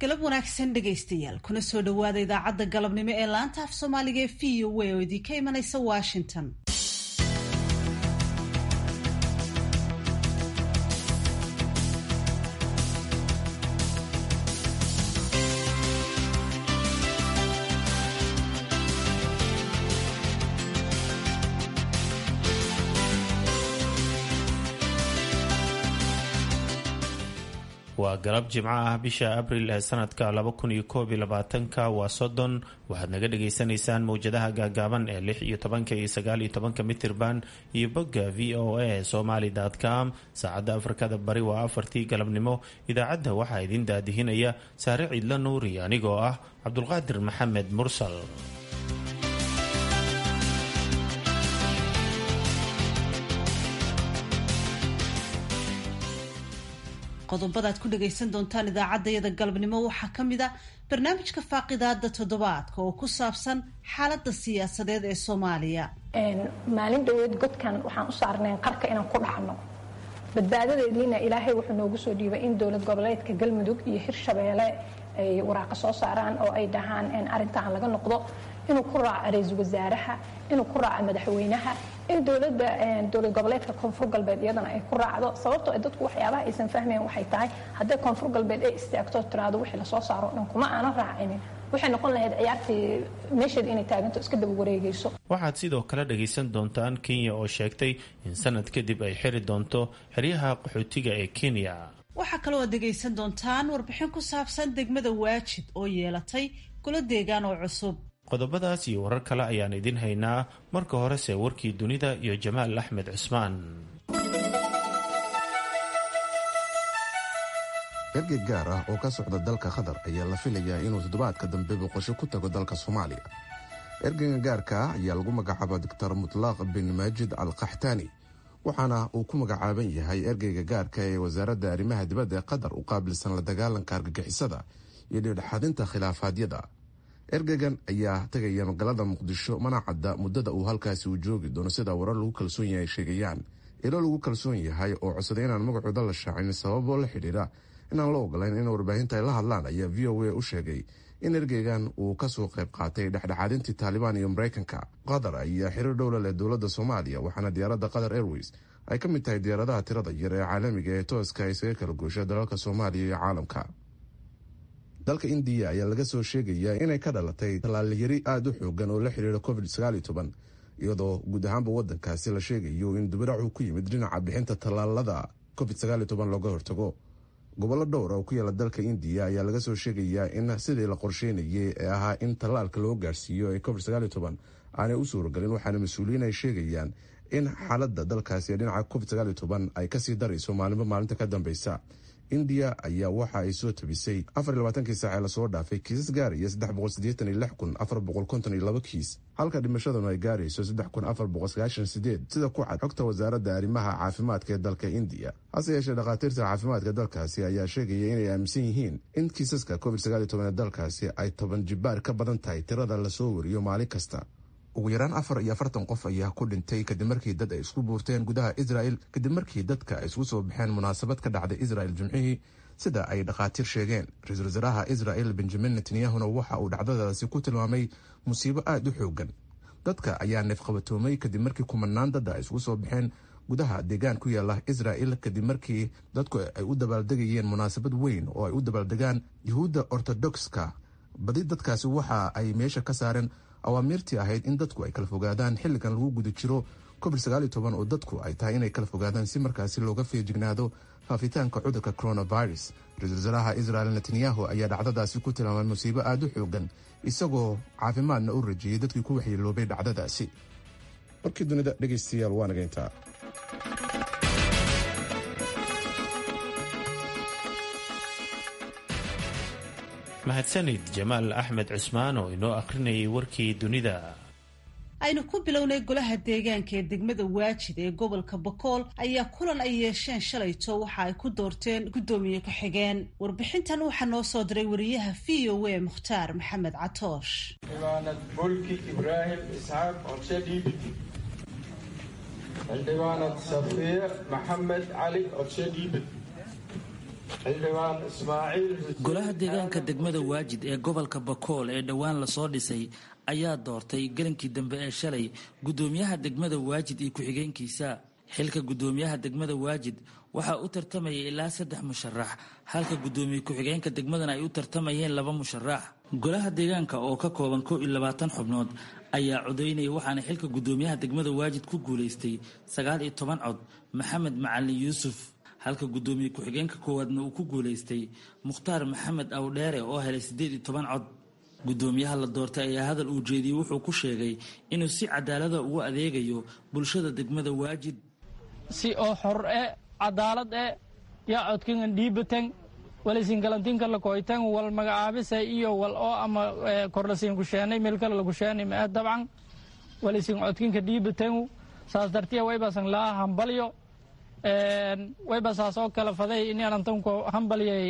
galab wanaagsan dhegaystayaal kuna soo dhawaada idaacadda galabnimo ee laanta af soomaaliga ee VOA oo idinka imanaysa Washington. waa galab jimco ah bisha abriil ee sanadka 2021 waa 30 waxaad naga dhagaysanaysaan mawjadaha gaagaaban ee 6 iyo 10 iyo 9 iyo 10 mitirban iyo bogga VOA somali.com saacadda afrikada bari waa 4tii galabnimo idaacadda waxaa idin daadihinaya saare ciidla nuuri anigoo ah cabdulqaadir maxamed mursal. qodobada aad ku dhagaysan doontaan idaacaddayada galabnimo waxaa ka mid a barnaamijka faaqidaada toddobaadka oo ku saabsan xaaladda siyaasadeed ee Soomaaliya. maalin dhaweed godkan waxaan u saarnay qarka inaan ku dhaxno badbaadadeedina ilaahay wuxuu noogu soo dhiibay in dowlad goboleedka Galmudug iyo Hirshabeelle ay waraaqa soo saaraan oo ay dhahaan in arrintan laga noqdo inuu ku raaco ra'iisul wasaaraha inuu ku raaco madaxweynaha in dowlad goboleedka koonfur galbeed iyadana ay ku raacdo sababtoo dadku waxyaabaha aysan fahmayn waxay tahay haddii koonfur galbeed ay istaagto tiraado wixii la soo saaro dhan kuma aanan raacinin waxay noqon lahayd ciyaartii meesheed inay taaganto iska daba wareegayso. waxaad sidoo kale dhagaysan doontaan Kenya oo sheegtay in sanad kadib ay xiri doonto xeryaha qaxootiga ee Kenya. waxaa kaloo aad dhagaysan doontaan warbixin ku saabsan degmada Waajid oo yeelatay golo deegaan oo cusub. qodobadaas iyo warar kale ayaan idin haynaa marka horese warkii dunida iyo Jamaal Axmed Cusmaan. ergey gaar ah oo ka socda dalka Qatar ayaa la filayaa inuu toddobaadka dambe boqosho ku tago dalka Soomaaliya. ergeyga gaarka ah ayaa lagu magacaabaa Dr. Mutlaq bin Majid Al-Qahtani waxaana uu ku magacaaban yahay ergeyga gaarka ee wasaaradda arrimaha dibadda ee Qatar u qaabilsan la dagaalanka argagixisada iyo dhexdhexaadinta khilaafaadyada. ergeygan ayaa tagaya magaalada Muqdisho mana cadda muddada uu halkaasi u joogi doono sida warar lagu kalsoon yahay sheegayaan. ilo lagu kalsoon yahay oo codsaday inaan magacooda la shaacin sababoo la xidhiidha inaan la ogolayn in warbaahinta ay la hadlaan ayaa VOA u sheegay in ergeygan uu kasoo qayb qaatay dhexdhexaadintii Taliban iyo Mareykanka. Qatar ayaa xiriir dhow la leh dowladda Soomaaliya waxaana diyaaradda Qatar Airways ay ka mid tahay diyaaradaha tirada yar ee caalamiga ee tooska isaga kala goosha dalalka Soomaaliya iyo caalamka. dalka Indiya ayaa laga soo sheegayaa inay ka dhalatay tallaalyari aad u xoogan oo la xiriira COVID-19 iyadoo guud ahaanba waddankaasi la sheegayo in dibadhacu ku yimid dhinaca bixinta tallaalada COVID-19 looga hortago. gobollo dhowr oo ku yaala dalka Indiya ayaa laga soo sheegayaa in sidii la qorsheynayay ee ahaa in tallaalka loo gaarsiiyo ee COVID-19 aanay u suuragelin waxaana mas-uuliyiin ay sheegayaan in xaaladda dalkaasi ee dhinaca COVID-19 ay kasii darayso maalinba maalinta ka dambeysa. India ayaa waxa ay soo tabisay 24 saac ee lasoo dhaafay kiisas gaaraya 386,452 kiis halka dhimashaduna ay gaarayso 3,498 sida ku cad xogta wasaaradda arrimaha caafimaadka ee dalka India. hase yeeshee dhakhaatiirta caafimaadka dalkaasi ayaa sheegaya inay aaminsan yihiin in kiisaska COVID-19 ee dalkaasi ay 10 jibaar ka badan tahay tirada lasoo wariyo maalin kasta. ugu yaraan 44 qof ayaa ku dhintay kadib markii dad ay isku buurteen gudaha Israel kadib markii dadka ay isku soo baxeen munaasabad ka dhacday Israel Jimcihii sida ay dhakhaatiir sheegeen. ra-iisul wasaaraha Israel Benjamin Netanyahu waxa uu dhacdadaasi ku tilmaamay musiibo aad u xoogan. dadka ayaa neefqabatoomay kadib markii kumanaan dad ay isku soo baxeen gudaha deegaan ku yaala Israel kadib markii dadku ay u dabaaldegayeen munaasabad weyn oo ay u dabaaldegaan Yuhuudda Ortodokska. badi dadkaasi waxa ay meesha ka saareen awaamirtii ahayd in dadku ay kala fogaadaan xilligan lagu guda jiro COVID-19 oo dadku ay tahay inay kala fogaadaan si markaasi looga feejignaado faafitaanka cudurka coronavirus. ra-iisul wasaaraha Israel Netanyahu ayaa dhacdadaasi ku tilmaamay musiibo aad u xoogan isagoo caafimaadna u rajiyay dadkii ku waxyeeloobay dhacdadaasi. markii dunida dhegaystayaal waa naga intaa. mahadsanid Jamaal Axmed Cusmaan oo inoo akhrinayay warkii dunida. aynu ku bilownay golaha deegaanka ee degmada Waajid ee gobolka Bokool ayaa kulan ay yeesheen shalayto waxa ay ku doorteen gudoomiye ku-xigeen. warbixintan waxaa noo soo diray wariyaha VOA Mukhtaar Maxamed Catoosh. Xildhibaanad Bolki Ibraahim Isxaaq Codshadiib, Xildhibaanad Safiya Maxamed Cali Codshadiib, xildhibaan ismaaciil golaha deegaanka degmada waajid ee gobolka bakool ee dhowaan lasoo dhisay ayaa doortay gelinkii dambe ee shalay gudoomiyaha degmada waajid iyo ku-xigeenkiisa. xilka gudoomiyaha degmada waajid waxaa u tartamayay ilaa 3 musharax halka gudoomiye ku-xigeenka degmadana ay u tartamayeen 2 musharax. golaha deegaanka oo ka kooban 21 xubnood ayaa codaynaya waxaana xilka gudoomiyaha degmada waajid ku guulaystay 19 cod maxamed macalin yuusuf, halka gudoomiye ku-xigeenka koowaadna uu ku guulaystay mukhtaar maxamed awdheere oo helay 18 cod. gudoomiyaha la doortay ayaa hadal uu jeediyey wuxuu ku sheegay inuu si cadaalada ugu adeegayo bulshada degmada waajid. si oo xor cadaalad yaa codkan dhiibatan walisin galantinka la kooytan wal magacaabisa iyo wal oo ama korlasiin ku sheenay meel kale lagu sheenay ma dabcan walisin codkinka dhiibatan saas dartiya way basan la hambalyo way basaasoo kala faday in aan tanko hambalyay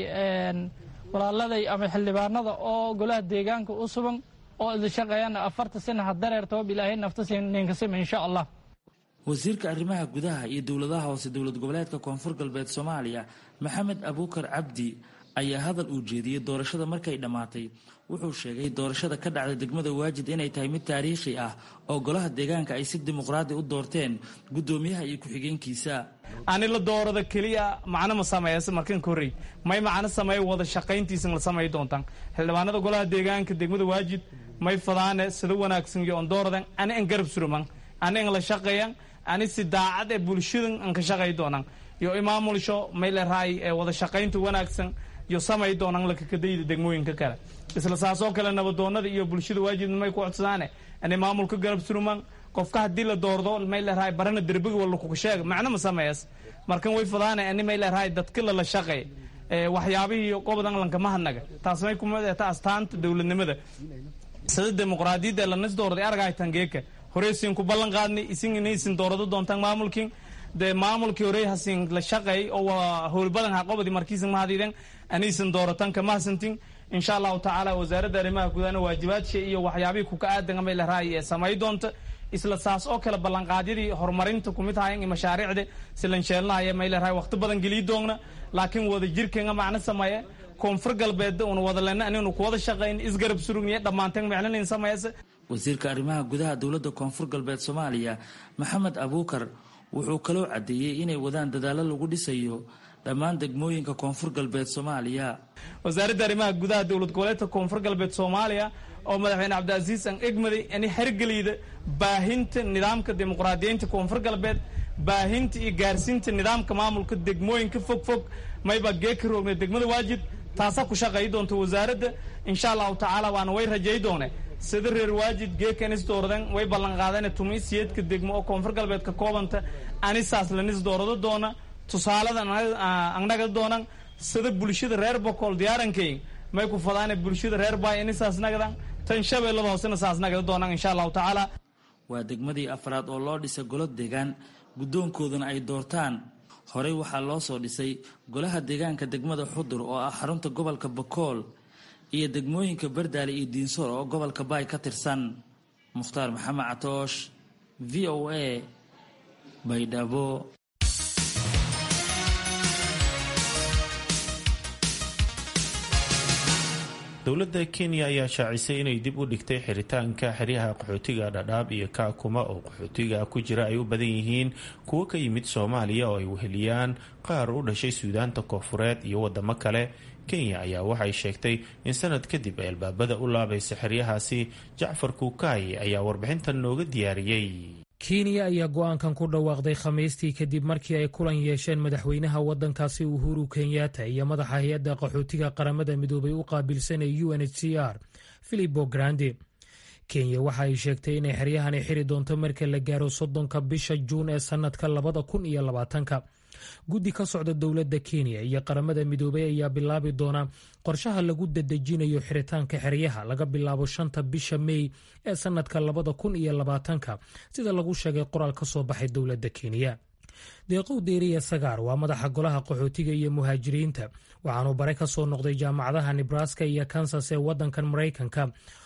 walaaladay ama xildhibaanada oo golaha deegaanka u sugan oo la shaqeeyana 4 sano hadareerto bilaahay naftasin ninkasima insha Allah. wasiirka arrimaha gudaha iyo dowladaha hoose dowlad goboleedka koonfur galbeed Soomaaliya Maxamed Abuukar Cabdi ayaa hadal uu jeediyey doorashada markay dhamaatay wuxuu sheegay doorashada ka dhacday degmada waajid inay tahay mid taariikhi ah oo golaha deegaanka ay si dimuqraadi u doorteen gudoomiyaha iyo ku-xigeenkiisa. ani la doorada kaliya macna ma sameeyay markan koray may macna sameey wada shaqayntiisa la sameey doontaan xildhibaanada golaha deegaanka degmada waajid may fadaane sida wanaagsan iyo dooradan ani aan garab suruman ani aan la shaqeeyan ani si daacad ee bulshadan aan ka shaqeey doonaan iyo imaamulsho may la raay ee wada shaqaynta wanaagsan iyo samay doonaan la ka kadayda degmooyinka kale isla saasoo kale nabadoonada iyo bulshada waajid may ku codsanaane ani maamulka garab suruman qofka hadii la doordo may la raay barana darbiga wala ku sheeg macna ma sameeyas markan way fadaane ani may la raay dadka la shaqeey waxyaabihii qobadan lanka ma hanaga taas may ku madaxta astaanta dawladnimada sida dimuqraadiyadda la nis doorday aragay tangeeka horeysiin ku ballan qaadnay isin doorado doontaan maamulkiin de maamulkii horey hasin la shaqeey oo howl badan ha qobadi markiisan ma hadiidan aniisan dooratan kama santin insha Allah taala wasaaradda arrimaha gudaha waajibaadka iyo waxyaabihi ku ka aadan ama la raay samay doonto isla saas oo kale ballan qaadidii horumarinta ku mid tahay in mashaariicda silan sheelnaayo ma la raay waqti badan gali doona laakiin wada jirkeena macna sameeye koonfur galbeed oo wada leena inuu ku wada shaqeyn isgarab surugniye dhamaanteen macna in sameeyay. wasiirka arrimaha gudaha dowladda koonfur galbeed Soomaaliya Maxamed Abuukar wuxuu kaloo cadeeyay inay wadaan dadaalo lagu dhisayo dhammaan degmooyinka koonfur galbeed Soomaaliya. wasaaradda arrimaha gudaha dowlad goboleedka koonfur galbeed Soomaaliya oo madaxweyne Cabdiaziz aan egmaday in xirgalida baahinta nidaamka dimuqraadiyiinta koonfur galbeed baahinta iyo gaarsiinta nidaamka maamulka degmooyinka fog mayba geekroogna degmada waajid taasa ku shaqeey doonto wasaaradda insha Allah taala waana way rajay doonay sida reer waajid geekanis dooradan way ballan qaadeen tumiisiyeedka degmo oo koonfur galbeedka koobanta anisaas la nis doorado doona tusaalada annaga doonan sida bulshada reer Boqol diyaarankay may ku fadaane bulshada reer Baay anisaas nagadan tan shabeellada hoosena saas nagada doonaan insha Allah taala. waa degmadii afraad oo loo dhisay golo deegaan gudoonkoodana ay doortaan. horey waxaa loo soo dhisay golaha deegaanka degmada Xudur oo ah xarunta gobolka Boqol iyo degmooyinka Bardaale iyo Diinsor oo gobolka Baay ka tirsan. Mukhtaar Maxamed Catoosh VOA Baydhabo. dowladda Kenya ayaa shaacisay inay dib u dhigtay xiritaanka xeryaha qaxootiga Dadaab iyo Kakuma oo qaxootiga ku jira ay u badan yihiin kuwa ka yimid Soomaaliya oo ay weheliyaan qaar u dhashay Suudaanta Koonfureed iyo wadamo kale. Kenya ayaa waxay sheegtay in sanad kadib ay albaabada u laabaysa xeryahaasi. Jacfar Kuukay ayaa warbixintan nooga diyaariyey. Kenya ayaa go'aankan ku dhawaaqday Khamiistii kadib markii ay kulan yeesheen madaxweynaha waddankaasi Uhuru Kenyatta iyo madaxa hay'adda qaxootiga qaramada midoobay u qaabilsanay UNHCR Filippo Grandi. Kenya waxa ay sheegtay inay xeryahani xiri doonto marka la gaaro 30 bisha Juun ee sanadka 2020. guddi ka socda dowladda Kenya iyo qaramada midoobay ayaa bilaabi doona qorshaha lagu dadejinayo xiritaanka xeryaha laga bilaabo 5 bisha May ee sanadka 2020 sida lagu sheegay qoraal ka soo baxay dowladda Kenya. Deeqow Deeriya Sagaar waa madaxa golaha qaxootiga iyo muhaajiriinta waxaanu bare ka soo noqday jaamacadaha Nebraska iyo Kansas ee waddankan Mareykanka.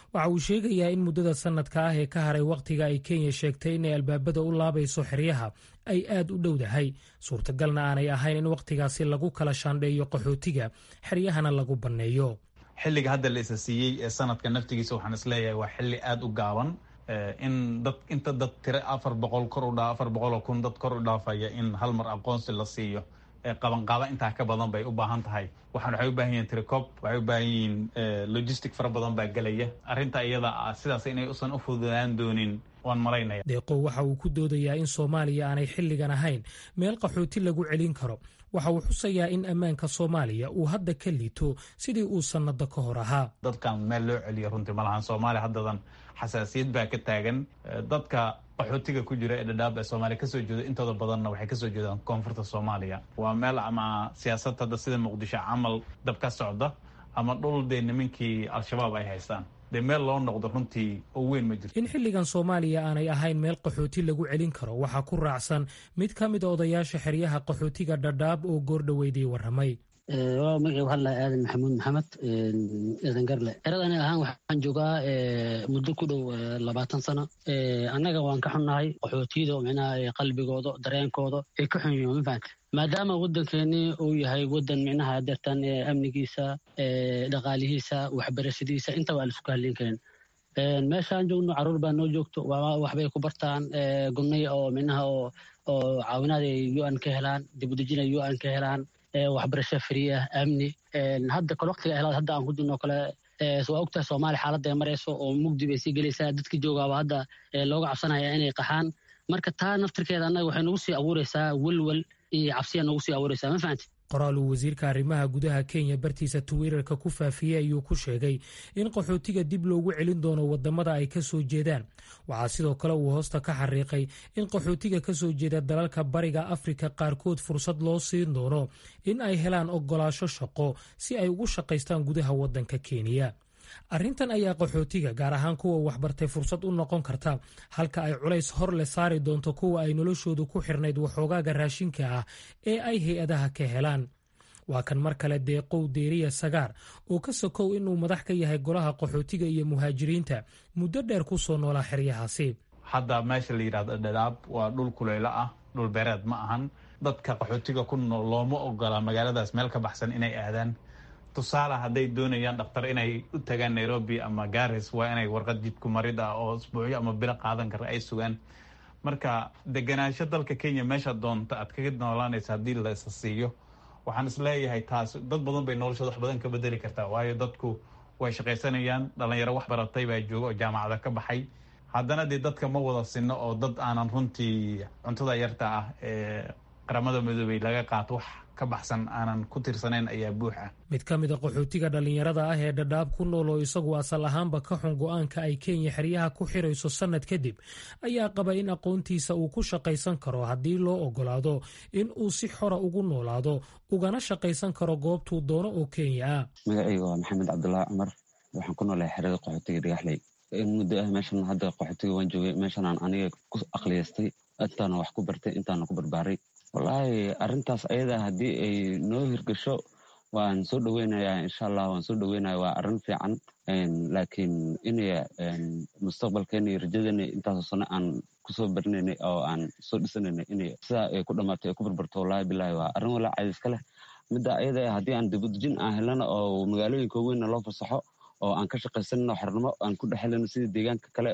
waxa uu sheegayaa in muddada sanadka ah ee ka haray wakhtiga ay Kenya sheegtay inay albaabada u laabayso xeryaha ay aad u dhowdahay, suurtagalna aanay ahayn in wakhtigaasi lagu kala shaandheeyo qaxootiga xeryahana lagu banneeyo. xilliga hadda la isa siiyey ee sanadka naftigiisa waxaan isleeyahay waa xilli aad u gaaban, in inta dad tiro 400 kor u dhaa 400,000 dad kor u dhaafaya in hal mar aqoonsi la siiyo qabanqaaba intaa ka badan bay u baahan tahay. waxay u baahan yihiin tirikoob, waxay u baahan yihiin logistic fara badan baa gelaya. arrinta iyada ah sidaas inay usan u fududaan doonin waan malaynaya. Deeqow waxa uu ku doodayaa in Soomaaliya aanay xilligan ahayn meel qaxooti lagu celin karo. waxa uu xusayaa in ammaanka Soomaaliya uu hadda ka liito sidii uu sanado ka hor ahaa. dadkan meel loo celiyo runtii ma lahan. Soomaaliya haddadan xasaasiyad baa ka taagan. dadka qaxootiga ku jira ee Dadaab ee Soomaaliya kasoo jeeda intooda badanna waxay kasoo jeedaan koonfurta Soomaaliya. waa meel ama siyaasad hadda sida Muqdisho camal dab ka socda ama dhul dee nimankii Al-Shabaab ay haystaan. dee meel loo noqdo runtii oo weyn ma jirto. in xilligan Soomaaliya aanay ahayn meel qaxooti lagu celin karo waxaa ku raacsan mid ka mid a odayaasha xeryaha qaxootiga Dadaab oo goordhaweydii warramay. waa magacii waxaa la aadan maxamuud maxamed eedan garle. xeradani ahaan waxaan joogaa muddo ku dhow 20 sano. annaga waan ka xunnahay qaxootiyada micnaha qalbigooda dareenkooda ay ka xun yihiin ma fahamtay. maadaama waddankeennii uu yahay waddan micnaha deertan amnigiisa dhaqaalihiisa waxbarashadiisa intaba aan isku halin karin. meeshaan joogno carruur baa noo joogto waxbay ku bartaan gubnay oo micnaha oo caawinaad ay UN ka helaan, dib u dejin ay UN ka helaan, waxbarasho free ah, amni. hadda kale waqtiga helaad hadda aan ku jirno kale waa ogtahay Soomaaliya xaaladda ay marayso oo mugdi bay sii gelaysaa. dadka joogaaba hadda looga cabsanaya inay qaxaan. marka taa naftirkeeda annaga waxay nagu sii abuuraysaa welwel iyo cabsiya nagu sii abuuraysaa ma fahamtay. qoraal uu wasiirka arrimaha gudaha Kenya bartiisa Twitterka ku faafiyey ayuu ku sheegay in qaxootiga dib loogu celin doono wadamada ay ka soo jeedaan. waxaa sidoo kale uu hoosta ka xariiqay in qaxootiga ka soo jeeda dalalka bariga Afrika qaarkood fursad loo siin doono in ay helaan ogolaansho shaqo si ay ugu shaqaystaan gudaha waddanka Kenya. arrintan ayaa qaxootiga gaar ahaan kuwa waxbartay fursad u noqon karta, halka ay culays hor le saari doonto kuwa ay noloshoodu ku xirnayd waxoogaaga raashinka ah ee ay hay-adaha ka helaan. waa kan mar kale Deeqow Deeriya Sagaar oo ka sokow inuu madax ka yahay golaha qaxootiga iyo muhaajiriinta muddo dheer ku soo noolaa xeryahaasi. hadda meesha la yidhaahdo Dadaab waa dhul kuleylo ah, dhul beereed ma ahan. dadka qaxootiga ku nool looma ogola magaaladaas meel ka baxsan inay aadaan. tusaale hadday doonayaan dhaktar inay u tagaan Nairobi ama Garis waa inay warqad jidku marid ah oo isbuucyo ama bilo qaadan kara ay sugaan. marka deganaansho dalka Kenya meesha doonta aad kaga noolaanaysa haddii la isa siiyo waxaan isleeyahay taas dad badan bay noloshooda wax badan ka bedeli kartaa. waayo dadku way shaqaysanayaan, dhalinyaro wax baratay baa jooga oo jaamacada ka baxay. haddana dee dadka ma wada sinno oo dad aanan runtii cuntada yarta ah ee qaramada midoobay laga qaato wax ka baxsan aanan ku tirsanayn ayaa buux ah. mid ka mid a qaxootiga dhalinyarada ah ee Dadaab ku nool oo isagu asal ahaanba ka xun go'aanka ay Kenya xeryaha ku xirayso sanad kadib ayaa qaba in aqoontiisa uu ku shaqaysan karo haddii loo ogolaado in uu si xora ugu noolaado ugana shaqaysan karo goobtuu doono oo Kenya ah. magacayga waa Maxamed Cabdullaahi Cumar. waxaan ku noolahay xerada qaxootiga Dhagaxley. in muddo ah meeshan hadda qaxootiga waan joogay. meeshan aan aniga ku aqliyeystay, intaana wax ku bartay, intaana ku barbaaray. wallaahi arrintaas ayada haddii ay noo hirgasho waan soo dhaweynayaa insha Allah. waan soo dhaweynaya, waa arrin fiican. laakiin inay mustaqbalkeena iyo rajadeena intaasoo sano aan kusoo barinaynay oo aan soo dhisanaynay inay sidaa ay ku dhammaato ay ku barbarto wallaahi bilaahi waa arrin walaa cadays ka leh. midda ayada haddii aan dibudejin aan helana oo magaalooyinka weynna loo fasaxo oo aan ka shaqaysanno xornimo aan ku dhexelano sida deegaanka kale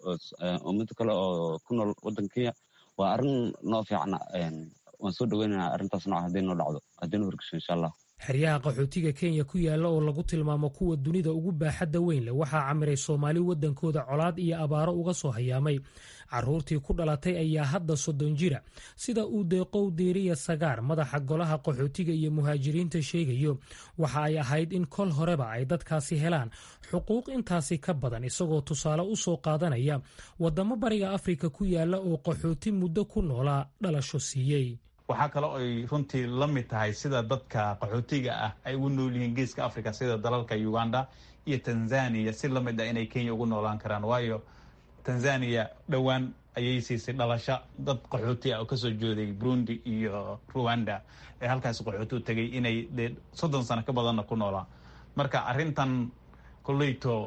oo mid kale oo ku nool waddanka Kenya waa arrin noo fiicna. waan soo dhaweynaynaa arrintaas nooca haddii noo dhacdo, haddii noo hirgasho insha Allah. xeryaha qaxootiga Kenya ku yaala oo lagu tilmaamo kuwa dunida ugu baaxadda weyn leh waxaa camiray Soomaali waddankooda colaad iyo abaaro uga soo hayaamay. carruurtii ku dhalatay ayaa hadda 30 jira, sida uu Deeqow Deeriya Sagaar madaxa golaha qaxootiga iyo muhaajiriinta sheegayo. waxa ay ahayd in kol horeba ay dadkaasi helaan xuquuq intaasi ka badan, isagoo tusaale u soo qaadanaya wadamo bariga Afrika ku yaala oo qaxooti muddo ku noolaa dhalasho siiyey. waxaa kale oo ay runtii la mid tahay sida dadka qaxootiga ah ay ugu nool yihiin geeska Afrika sida dalalka Uganda iyo Tanzania si la mid ah inay Kenya ugu noolaan karaan. waayo Tanzania dhowaan ayay siisay dhalasho dad qaxooti ah oo kasoo jeeday Burundi iyo Rwanda ee halkaas qaxooti u tagay inay 30 sano ka badanna ku noolaan. marka arrintan koleyto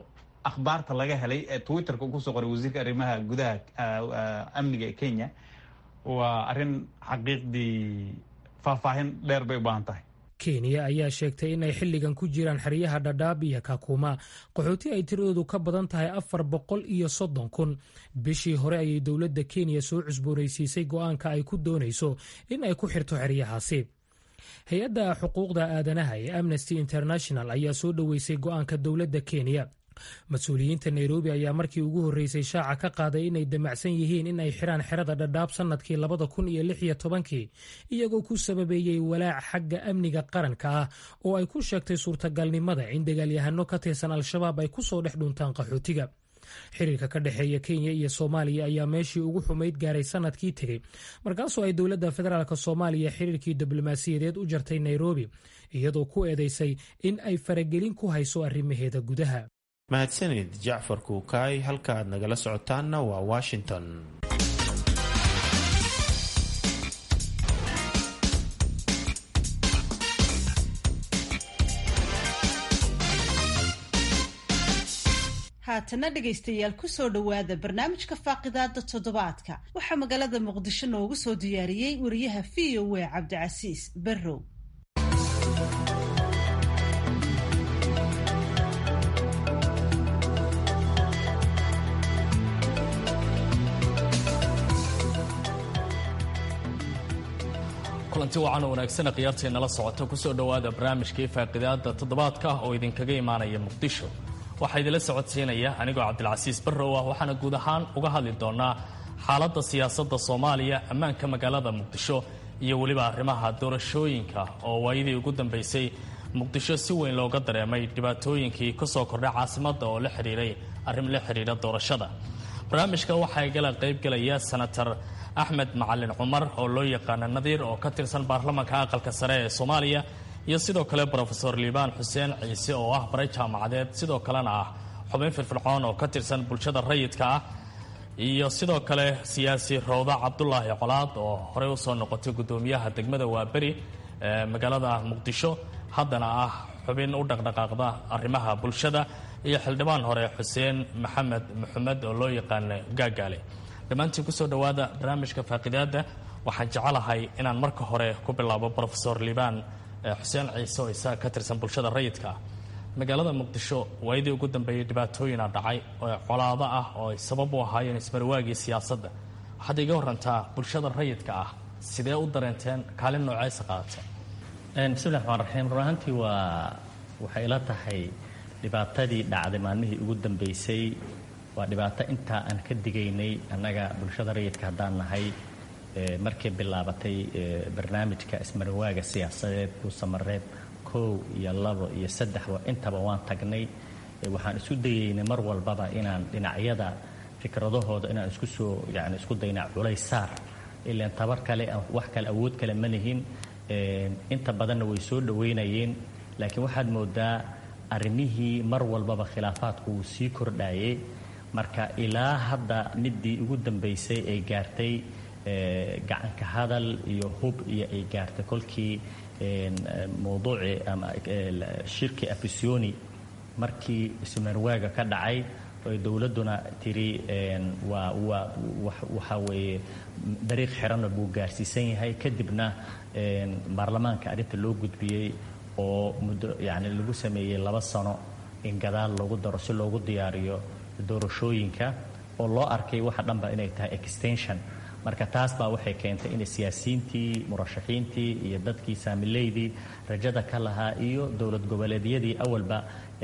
akhbaarta laga helay ee twitterka kusoo qoray wasiirka arrimaha gudaha amniga ee Kenya waa arrin xaqiiqdii faahfaahin dheer bay u baahan tahay. Kenya ayaa sheegtay inay xilligan ku jiraan xeryaha Dadaab iyo Kakuma qaxooti ay tiradoodu ka badan tahay 430,000. bishii hore ayay dowladda Kenya soo cusboonaysiisay go'aanka ay ku doonayso in ay ku xirto xeryahaasi. hay-adda xuquuqda aadanaha ee Amnesty International ayaa soo dhoweysay go'aanka dowladda Kenya. mas-uuliyiinta Nairobi ayaa markii ugu horreysay shaaca ka qaaday inay damacsan yihiin in ay xiraan xerada Dadaab sanadkii 2016 iyagoo ku sababeeyey walaac xagga amniga qaranka ah oo ay ku sheegtay suurtagalnimada in dagaalyahano ka tirsan Al-Shabaab ay ku soo dhex dhuntaan qaxootiga. xiriirka ka dhexeeya Kenya iyo Soomaaliya ayaa meeshii ugu xumayd gaaray sanadkii tegey markaasoo ay dowladda federaalka Soomaaliya xiriirkii diblomaasiyadeed u jartay Nairobi iyadoo ku eedeysay in ay faragelin ku hayso arrimaheeda gudaha. mahadsanid Jacfar Kuukay. halka aad nagala socotaanna waa Washington. haatana dhegaystayaal ku soo dhowaada barnaamijka faaqidaada toddobaadka. waxaa magaalada Muqdisho noogu soo diyaariyey wariyaha VOA Cabdicasiis Barrow. kulanti wacan wanaagsan qiyaarteena la socota ku soo dhowaada barnaamijkii faaqidaada toddobaadka oo idinkaga imaanaya Muqdisho. waxaa idinla socodsiinaya anigoo Cabdilcasiis Barrow ah. waxaana guud ahaan uga hadli doonaa xaaladda siyaasadda Soomaaliya, ammaanka magaalada Muqdisho iyo weliba arrimaha doorashooyinka oo waayadii ugu dambeysay Muqdisho si weyn looga dareemay dhibaatooyinkii ka soo kordhay caasimadda oo la xiriira doorashada. barnaamijka waxaa igala qaybgalaya senator Axmed Macalin Cumar oo loo yaqaan Nadiir oo ka tirsan baarlamaanka aqalka sare ee Soomaaliya iyo sidoo kale Professor Liibaan Xuseen Ciise oo ah baray jaamacadeed sidoo kalena ah xubin firfircoon oo ka tirsan bulshada rayidka ah iyo sidoo kale siyaasi Rawda Cabdullaahi Colaad oo horey u soo noqotay gudoomiyaha degmada Waaberi ee magaalada Muqdisho haddana ah xubin u dhaqdhaqaaqda arrimaha bulshada iyo xildhibaan hore Xuseen Maxamed oo loo yaqaan Gaagaale. dhammaantiin ku soo dhowaada barnaamijka faaqidaada. waxaan jecelahay inaan marka hore ku bilaabo Professor Liibaan Xuseen Ciise oo isaga ka tirsan bulshada rayidka ah. magaalada Muqdisho waayadii ugu dambeeyay dhibaatooyin dhacay oo colaado ah oo ay sabab u ahaayeen ismarwaagii siyaasadda. waxaad iga warantaa bulshada rayidka ah sidee u dareenteen kaalin nooceesa qaadatay? bismillahi rahmaani rahiim. runtii waxay ila tahay dhibaatadii dhacday maalmihii ugu dambeysay waa dhibaato intaa aan ka digaynay annaga bulshada rayidka haddaan nahay markay bilaabatay barnaamijka ismarwaaga siyaasadeed Samareeb 1 iyo 2 iyo 3 intaba waan tagnay. waxaan isu dayaynay mar walbaba inaan dhinacyada fikradahooda inaan isku dayna culays saar ilaa tabar kale wax kale awood kale ma lihin. inta badanna way soo dhaweynayeen laakiin waxaad moodaa arrimihii mar walbaba khilaafaadku uu sii kordhayay. marka ilaa hadda midii ugu dambeysay ay gaartay gacanka hadal iyo hub iyo ay gaartay kolkii mowduucii ama shirki Afisiyoni markii ismarwaaga ka dhacay oo dawladuna tiri waxa weeye dariiq xiran buu gaarsiisan yahay. kadibna baarlamaanka arrinta loo gudbiyey oo muddo lagu sameeyey 2 sano in gadaal loogu daro si loogu diyaariyo doorashooyinka oo loo arkay waxa dhanba inay tahay extension. marka taas baa waxay keentay in siyaasiyiintii murashaxiintii iyo dadkii saamileydii rajada ka lahaa iyo dowlad goboleedyadii awalba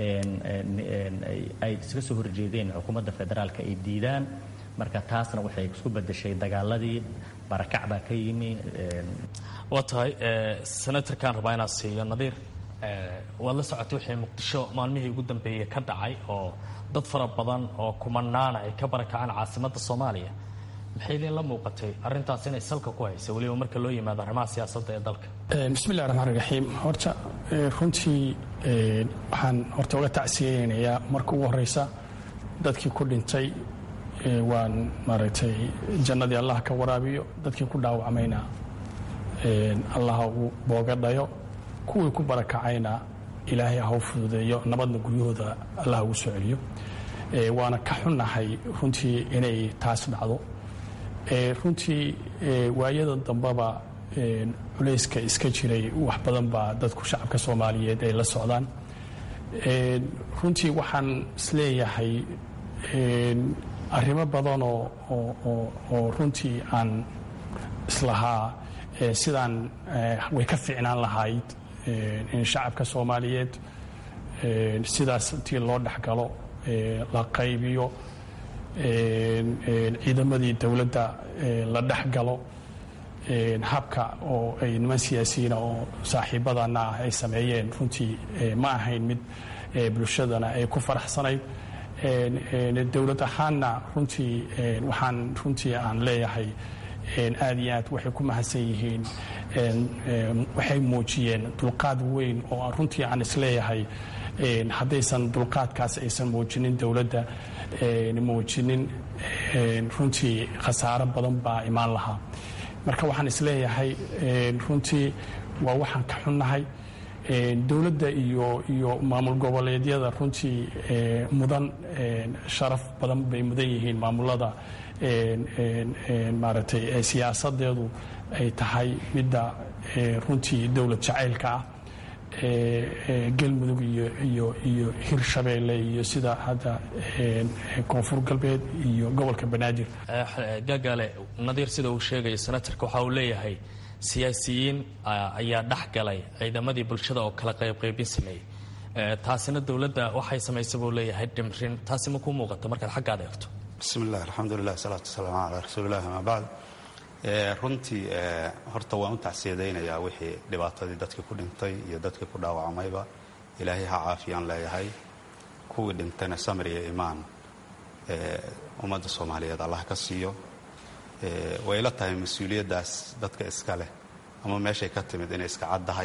ay iska soo horjeedeen xukuumadda federaalka ay diidaan. marka taasna waxay isku bedeshay dagaaladii barakac baa ka yimi. waa tahay senatorkan rabaa inaan siiyo Nadiir. waad la socotay wixii Muqdisho maalmihii ugu dambeeyay ka dhacay oo dad fara badan oo kumanaana ay ka barakacaan caasimadda Soomaaliya. maxay idin la muuqatay arrintaas inay salka ku hayso waliba marka loo yimaado arrimaha siyaasadda ee dalka? bismillahi rahmaani rahiim. horta runtii waxaan uga tacsiyeynayaa marka ugu horeysa dadkii ku dhintay waan maaragtay jannadii Allah ka waraabiyo. dadkii ku dhaawacmayna Allah uu booga dhayo. kuwii ku barakacayna ilaahay ha u fududeeyo nabadna guryahooda Allah ugu soo celiyo. waana ka xunnahay runtii inay taas dhacdo. Runtii waayada dambeba culayska iska jiray wax badan baa dadku shacabka soomaaliyeed ay la socdaan. Runtii waxaan isleeyahay arrimo badan oo runtii aan islahaa sidaan way ka fiicnaan lahayd in shacabka soomaaliyeed sidaas intii loo dhexgalo la qaybiyo, ciidamadii dowladda la dhexgalo, habka oo ay niman siyaasiyiina oo saaxiibadana ah ay sameeyeen runtii ma ahayn mid bulshadana ay ku faraxsanayd. Dowlad ahaanna runtii waxaan runtii aan leeyahay aad iyo aad waxay ku mahadsan yihiin, waxay muujiyeen dulqaad weyn oo runtii aan isleeyahay haddaysan dulqaadkaas aysan muujinin dowladda muujinin runtii khasaaro badan baa imaan lahaa. Marka waxaan isleeyahay runtii waa waxaan ka xunnahay. Dowladda iyo maamul goboleedyada runtii mudan sharaf badan bay mudan yihiin. Maamulada maaragtay siyaasadeedu ay tahay midda runtii dowlad jacaylka ah. Galmudug iyo Hirshabeelle iyo sida hadda koonfur galbeed iyo gobolka Banaadir. Gagaale Nadiir sida uu sheegay senatarka waxa uu leeyahay siyaasiyiin ayaa dhexgalay ciidamadii bulshada oo kala qaybqaybin sameeyey. Taasina dowladda waxay samaysay buu leeyahay dhimrin. Taasi ma ku muuqato markaad xaggaad eegto? bismillaah alxamdulilah salaatu wasalaamu calaa rasuulillahi amaa bacd. Runtii horta waan u tacsiyadaynayaa wixii dhibaatadii dadkii ku dhintay iyo dadkii ku dhaawacmayba ilaahay ha caafiyaan leeyahay. kuwii dhintayna samir iyo imaan ummadda soomaaliyeed allah ka siiyo. way la tahay mas-uuliyaddaas dadka iska leh ama meeshay ka timid inay iska caddahay.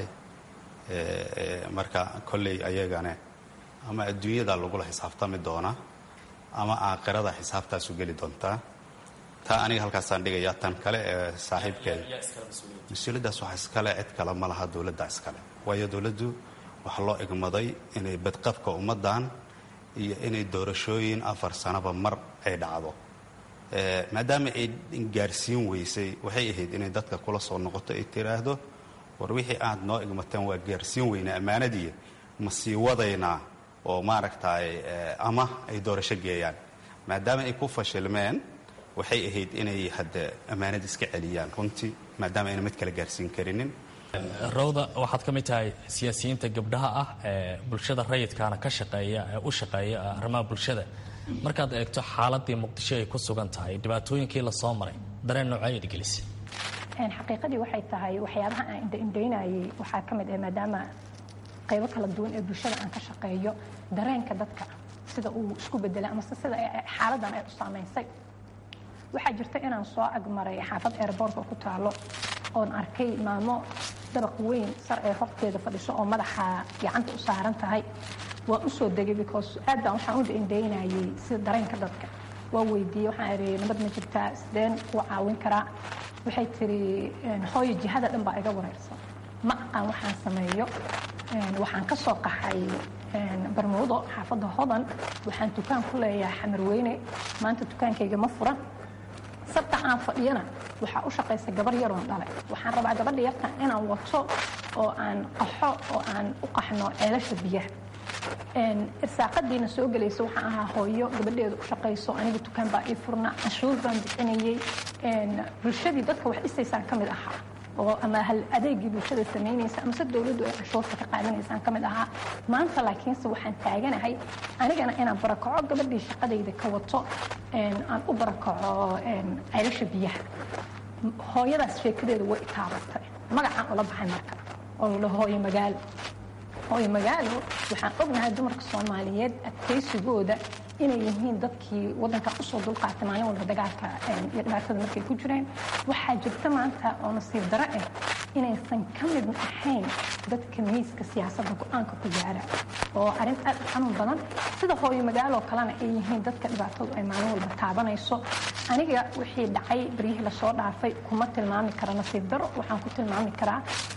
Marka kolley ayagane ama adduunyada lagula xisaabtami doonaa ama aakhirada xisaabtaasu geli doontaa. taa aniga halkaasaan dhigayaa. tan kale ee saaxiibkeeda mas-uuliyaddaas waxa iskale cid kale ma laha, dowladda iskale. waayo dowladdu waxaa loo igmaday inay badqabka ummaddan iyo inay doorashooyin 4 sanaba mar ay dhacdo. maadaama ay gaarsiin weysay waxay ahayd inay dadka kula soo noqoto ay tiraahdo war wixii aad noo igmateen waa gaarsiin weynaa ammaanadii ma sii wadaynaa oo maaragtay ama ay doorasho geeyaan. maadaama ay ku fashilmeen waxay ahayd inay hadda ammaanada iska celiyaan runtii maadaama ayna mid kala gaarsiin karinin. Rawda waxaad ka mid tahay siyaasiyiinta gabdhaha ah ee bulshada rayidkaana ka shaqeeya ee u shaqeeya arrimaha bulshada. markaad eegto xaaladii muqdisho ay ku sugan tahay dhibaatooyinkii la soo maray dareen noocay gelisay? xaqiiqadii waxay tahay waxyaabaha aan indhaynayay waxaa ka mid ah maadaama qaybo kala duwan ee bulshada aan ka shaqeeyo dareenka dadka sida uu isku bedelay ama sida xaaladan ay u saameysay. waxaa jirta inaan soo agmaray xaafad airport ku taalo oon arkay maamo dabaq weyn sar ee horteeda fadhiso oo madaxa gacanta u saaran tahay. waa u soo degay because aad baan waxaan u indhaynayay sida dareenka dadka. waa weydiiyey waxaan ereeyay nabad ma jirtaa sideen ku caawin karaa. waxay tiri hooyo jihada dhan baa iga wareersan ma aqaan waxaan sameeyo. waxaan ka soo qaxay barmuudo xaafadda hodan waxaan dukaan ku leeyahay xamarweyne maanta dukaankayga ma furan. sabta aan fadhiyana waxaa u shaqaysa gabar yaroon dhalay. waxaan rabaa gabadha yartan inaan wato oo aan qaxo oo aan u qaxno ceelasha biyaha. irsaaqadiina soo gelaysa waxaan ahaa hooyo gabadheeda u shaqayso aniga dukaan baa ii furna canshuur baan bixinayay. bulshadii dadka wax dhisaysaan ka mid ahaa oo ama hal adeegii bulshada samaynaysa ama se dowladdu ay canshuurta ka qaadanaysaan ka mid ahaa. maanta laakiinse waxaan taaganahay anigana inaan barakaco gabadhii shaqadayda ka wato aan u barakaco ceelasha biyaha. hooyadaas sheekadeeda way itaabatay magacaan ula baxay marka oo la hooyo magaalo. hooyo magaalo waxaan ognahay dumarka Soomaaliyeed adkaysigooda inay yihiin dadkii wadanka u soo dulqaatay maalin walba dagaalka iyo dhibaatada markay ku jireen. waxaa jirta maanta oo nasiib darro ah inaysan ka mid ahayn dadka miiska siyaasadda go'aanka ku gaara oo arrin aad u xanuun badan sida hooyo magaalo kalena ay yihiin dadka dhibaatadu ay maalin walba taabanayso. aniga wixii dhacay baryihii la soo dhaafay kuma tilmaami kara nasiib darro waxaan ku tilmaami karaa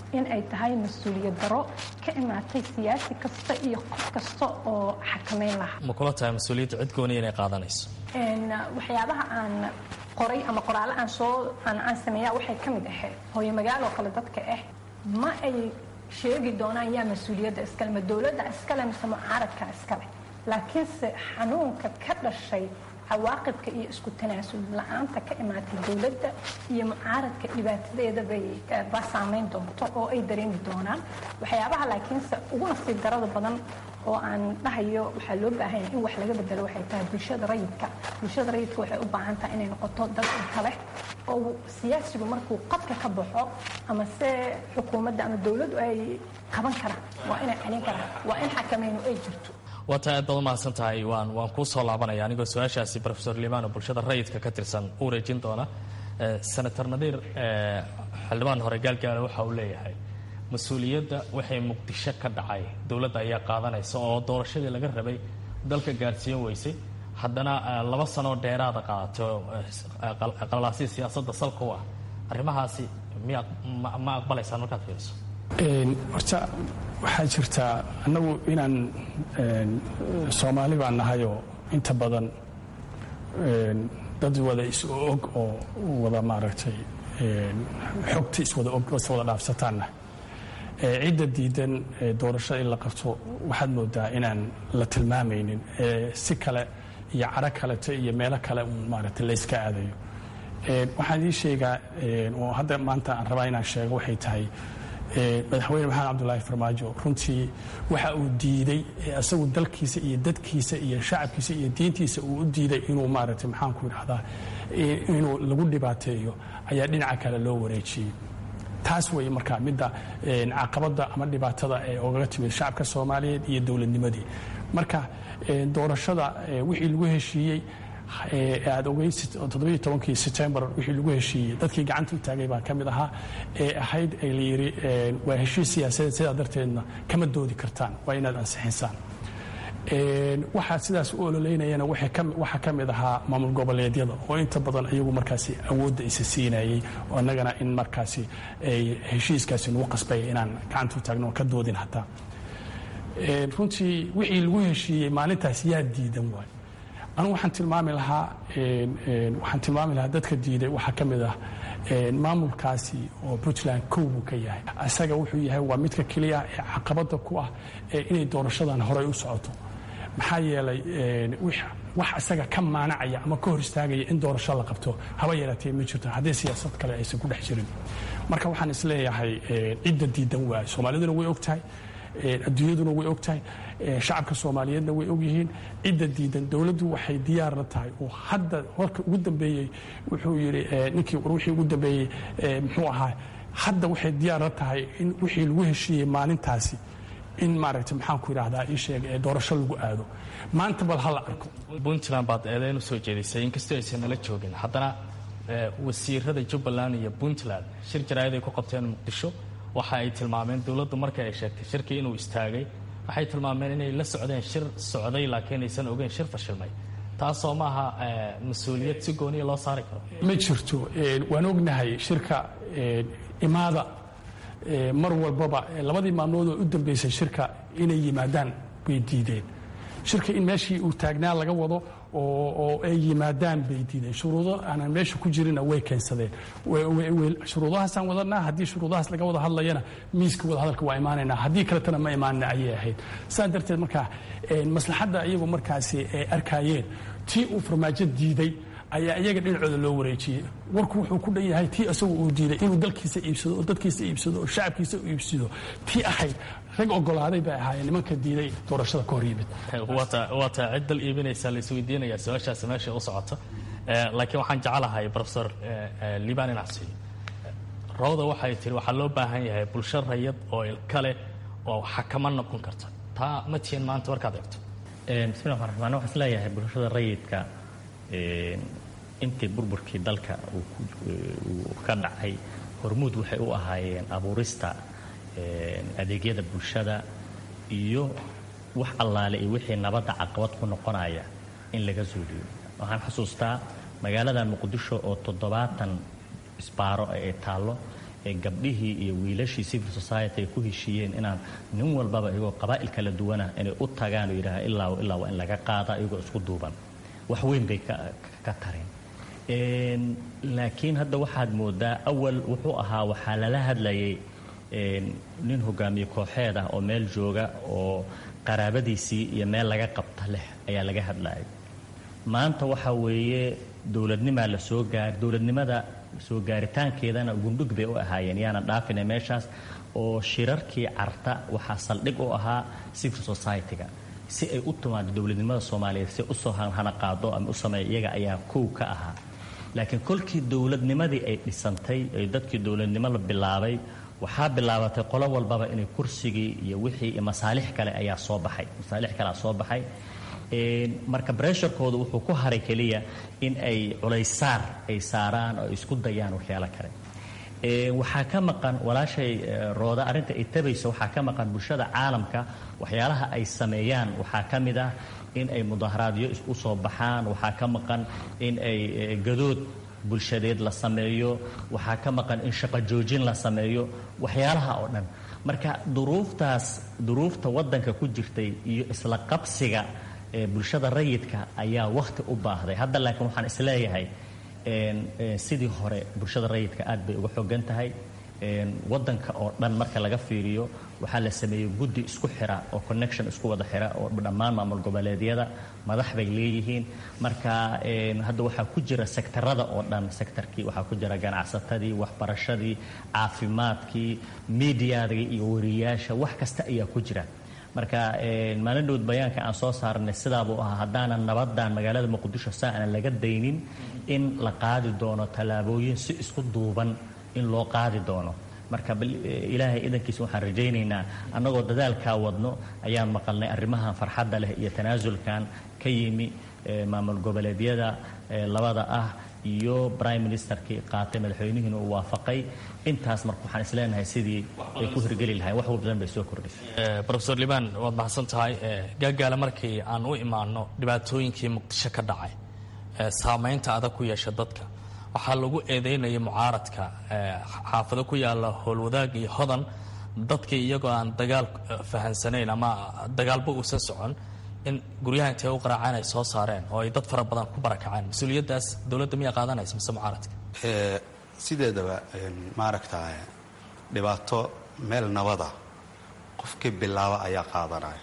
in ay tahay mas-uuliyad daro ka imaatay siyaasi kasta iyo qof kasta oo xakameyn lahaa. ma kula tahay mas-uuliyadda cid gooni inay qaadanayso? waxyaabaha aan qoray ama qoraale aan sameeyaa waxay ka mid ahayd hooyo magaaloo kale dadka ma ay sheegi doonaan yaa mas-uuliyadda iskale, ma dowladda iskale mise mucaaradka iskale, laakiinse xanuunka ka dhashay cawaaqibka iyo isku tanaasul la-aanta ka imaatay dowladda iyo mucaaradka dhibaatadeeda baa saameyn doonto oo ay dareemi doonaan. waxyaabaha laakiinse ugu nasiib darada badan oo aan dhahayo waxaa loo baahan yahay in wax laga bedelo waxay tahay bulshada rayidka waxay u baahan tahay inay noqoto dad kale oo siyaasigu markuu qadka ka baxo ama se xukuumadda ama dowladdu ay qaban karaan waa inay celin karaan, waa in xakameynu ay jirto. waa taa aad baad umahadsan tahay. waan kuu soo laabanaya anigoo su-aashaasi profesor liibaan oo bulshada rayidka ka tirsan u wareejin doona. senator nadiir, xildhibaan hore gaalgaala waxa uu leeyahay mas-uuliyadda waxay muqdisho ka dhacay dowladda ayaa qaadanaysa oo doorashadii laga rabay dalka gaarsiin weysay, haddana 2 sano dheeraada qaadato qalalaasii siyaasadda salka u ah. arrimahaasi ma aqbalaysaan markaad fiiriso? horta waxaa jirta annagu inaan Soomaali baan nahayoo inta badan dad wada is-og oo wada maaragtay xogta iswada og iswada dhaafsataanna. cidda diidan doorashada in la qabto waxaad moodaa inaan la tilmaamaynin, si kale iyo caro kalete iyo meelo kale maaragtay la iska aadayo. waxaan ii sheegaa oo hadda maanta aan rabaa inaan sheego waxay tahay madaxweyne maxamed cabdulaahi farmaajo runtii waxa uu diiday isagu dalkiisa iyo dadkiisa iyo shacabkiisa iyo diintiisa uu u diiday inuu maaragtay maxaan ku idhahdaa inuu lagu dhibaateeyo ayaa dhinaca kale loo wareejiyey. taas weeye markaa midda caqabadda ama dhibaatada ee ogaga timid shacabka Soomaaliyeed iyo dowladnimadii. marka doorashada wixii lagu heshiiyey aad ogeysid 17 September wixii lagu heshiiyey dadkii gacanta u taagay baa ka mid ahaa ahayd ay la yiri waa heshiis siyaasadeed sidaa darteedna kama doodi kartaan, waa inaad ansixinsaan. waxaa sidaas u ololeynayana waxaa ka mid ahaa maamul goboleedyada oo inta badan iyagu markaasi awoodda isa siinayay oo annagana in markaasi ay heshiiskaasi nagu qasbaya inaan gacanta u taagno oo ka doodin hataa. runtii wixii lagu heshiiyey maalintaas yaa diidan waay. anigu waxaan tilmaami lahaa dadka diiday waxaa ka mid ah maamulkaasi oo Puntland buu ka yahay. isaga wuxuu yahay waa midka keliya ee caqabada ku ah inay doorashadan horey u socoto. maxaa yeelay wax isaga ka maanacaya ama ka hor istaagaya in doorasho la qabto haba yaraatee ma jirto haddii siyaasad kale aysan ku dhex jirin. marka waxaan isleeyahay cidda diidan waay Soomaaliduna way ogtahay, adduunyaduna way ogtahay, shacabka Soomaaliyeedna way ogyihiin. cidda diidan dowladdu waxay diyaar la tahay oo hadda warka ugu dambeeyey wuxuu yiri ninkii wixii ugu dambeeyey muxuu ahaa hadda waxay diyaar la tahay in wixii lagu heshiiyey maalintaasi in maaragtay maxaan ku idhaahdaa ii sheeg doorasho lagu aado maanta bal hala arko. Puntland baad eedayn u soo jeedisay inkastoo aysan nala joogin, haddana wasiirada Jubbaland iyo Puntland shir jaraa'id ay ku qabteen Muqdisho waxa ay tilmaameen dowladdu markay ay sheegtay shirkii inuu istaagay waxay tilmaameen inay la socdeen shir socday laakiin aysan ogeyn shir fashilmay. taasoo maaha mas-uuliyad si gooniya loo saari karo? ma jirto. waan ognahay shirka imaada mar walbaba labadii maalmood oo u dambeysay shirka inay yimaadaan bay diideen. shirka in meeshii uu taagnaa laga wado oo ay yimaadaan bay diideen. shuruudo aanan meesha ku jirina way keensadeen. shuruudahaasaan wadanaa, haddii shuruudahaas laga wada hadlayana miiska wada hadalka waa imaanaynaa, haddii kaletana ma imaanina ayay ahayd. saa darteed markaa maslaxadda iyagu markaasi ay arkaayeen tii uu farmaajo diiday ayaa iyaga dhinacooda loo wareejiyey. warku wuxuu ku dhan yahay tii isagu uu diiday inuu dalkiisa iibsado oo dadkiisa iibsado oo shacabkiisa u iibsado tii ahayd rag ogolaaday bay ahaayeen nimanka diiday doorashada ka hor yimid. waa taa cid dal iibinaysa la isweydiinayaa su-aashaasi meesha u socota. laakiin waxaan jecelahay profesor liibaan inacsi rawda waxay tiri waxaa loo baahan yahay bulsho rayid oo ilkale oo xakama noqon karta. taa ma tihiin maanta markaad eegto? bismillahi rahmaan rahiim. waxaan isleeyahay bulshada rayidka intii burburkii dalka uu ka dhacay hormuud waxay u ahaayeen abuurista adeegyada bulshada iyo wax allaale iyo wixii nabadda caqabad ku noqonaya in laga suuliyo. waxaan xusuustaa magaalada Muqdisho oo 70 isbaaro ay taallo gabdhihii iyo wiilashii civil society ay ku heshiiyeen inaan nin walbaba iyagoo qabaa'il kala duwana inay u tagaan oo yidhaaha ilaa waa in laga qaada iyagoo isku duuban wax weyn bay ka tareen laakiin hadda waxaad moodaa awal wuxuu ahaa waxaa lala hadlayay nin hogaamiye kooxeed ah oo meel jooga oo qaraabadiisii iyo meel laga qabta leh ayaa laga hadlayay maanta waxa weeye dowladnimaa la soo gaar dowladnimada soo gaaritaankeedana gundhug bay u ahaayeen yaana dhaafina meeshaas oo shirarkii carta waxaa saldhig u ahaa civil society-ga si ay u timaado dowladnimada soomaaliyeed si usoo hana qaado ama u sameeya iyaga ayaa kow ka ahaa laakiin kolkii dowladnimadii ay dhisantay ay dadkii dowladnimo la bilaabay waxaa bilaabatay qolo walbaba inay kursigii iyo wixii iyo masaalix kale ayaa soo baxay marka bresharkooda wuxuu ku haray keliya in ay culaysaar ay saaraan oo isku dayaan waxyaalo kale waxaa ka maqan walaashay rooda arrinta ay tabayso waxaa ka maqan bulshada caalamka waxyaalaha ay sameeyaan waxaa ka mid ah in ay mudaharaadyo u soo baxaan waxaa ka maqan in ay gadood bulshadeed la sameeyo waxaa ka maqan in shaqo joojin la sameeyo waxyaalaha oo dhan marka duruufta waddanka ku jirtay iyo isla qabsiga bulshada rayidka ayaa wakhti u baahday hadda laakiin waxaan isleeyahay sidii hore bulshada rayidka aad bay uga xogan tahay waddanka oo dhan marka laga fiiriyo waxaa la sameeyey guddi isku xira oo connection isku wada xira oo dhammaan maamul goboleedyada madax bay leeyihiin marka hadda waxaa ku jira sektarada oo dhan sektarkii waxaa ku jira ganacsatadii waxbarashadii caafimaadkii miidiyadii iyo wariyaasha wax kasta ayaa ku jira marka maalin dhowd bayaanka aan soo saarnay sidaabuu ahaa haddaanan nabadan magaalada muqdisho saa aan laga daynin in la qaadi doono tallaabooyin si isku duuban in loo qaadi doono marka ilaahay idankiisa waxaan rajaynaynaa annagoo dadaalkaa wadno ayaan maqalnay arrimahan farxadda leh iyo tanaasulkan ka yimi maamul goboleedyada labada ah iyo prime ministerkii qaatay madaxweynihiina uu waafaqay intaas marka waxaan isleenahay sidii ay ku hirgeli lahayn wax badan bay soo kordhisay professor liban waad mahadsan tahay gaagaale markii aan u imaano dhibaatooyinkii muqdisho ka dhacay saamaynta adag ku yeesha dadka waxaa lagu eedeynaya mucaaradka xaafado ku yaala howlwadaag iyo hodan dadkii iyagoo aan dagaal fahansanayn ama dagaalba uusan socon in guryaha intay u qaraaceen ay soo saareen oo ay dad fara badan ku barakaceen mas-uuliyaddaas dowladda miyaa qaadanaysa mise mucaaradka sideedaba maaragtaa dhibaato meel nabada qofkii bilaaba ayaa qaadanaya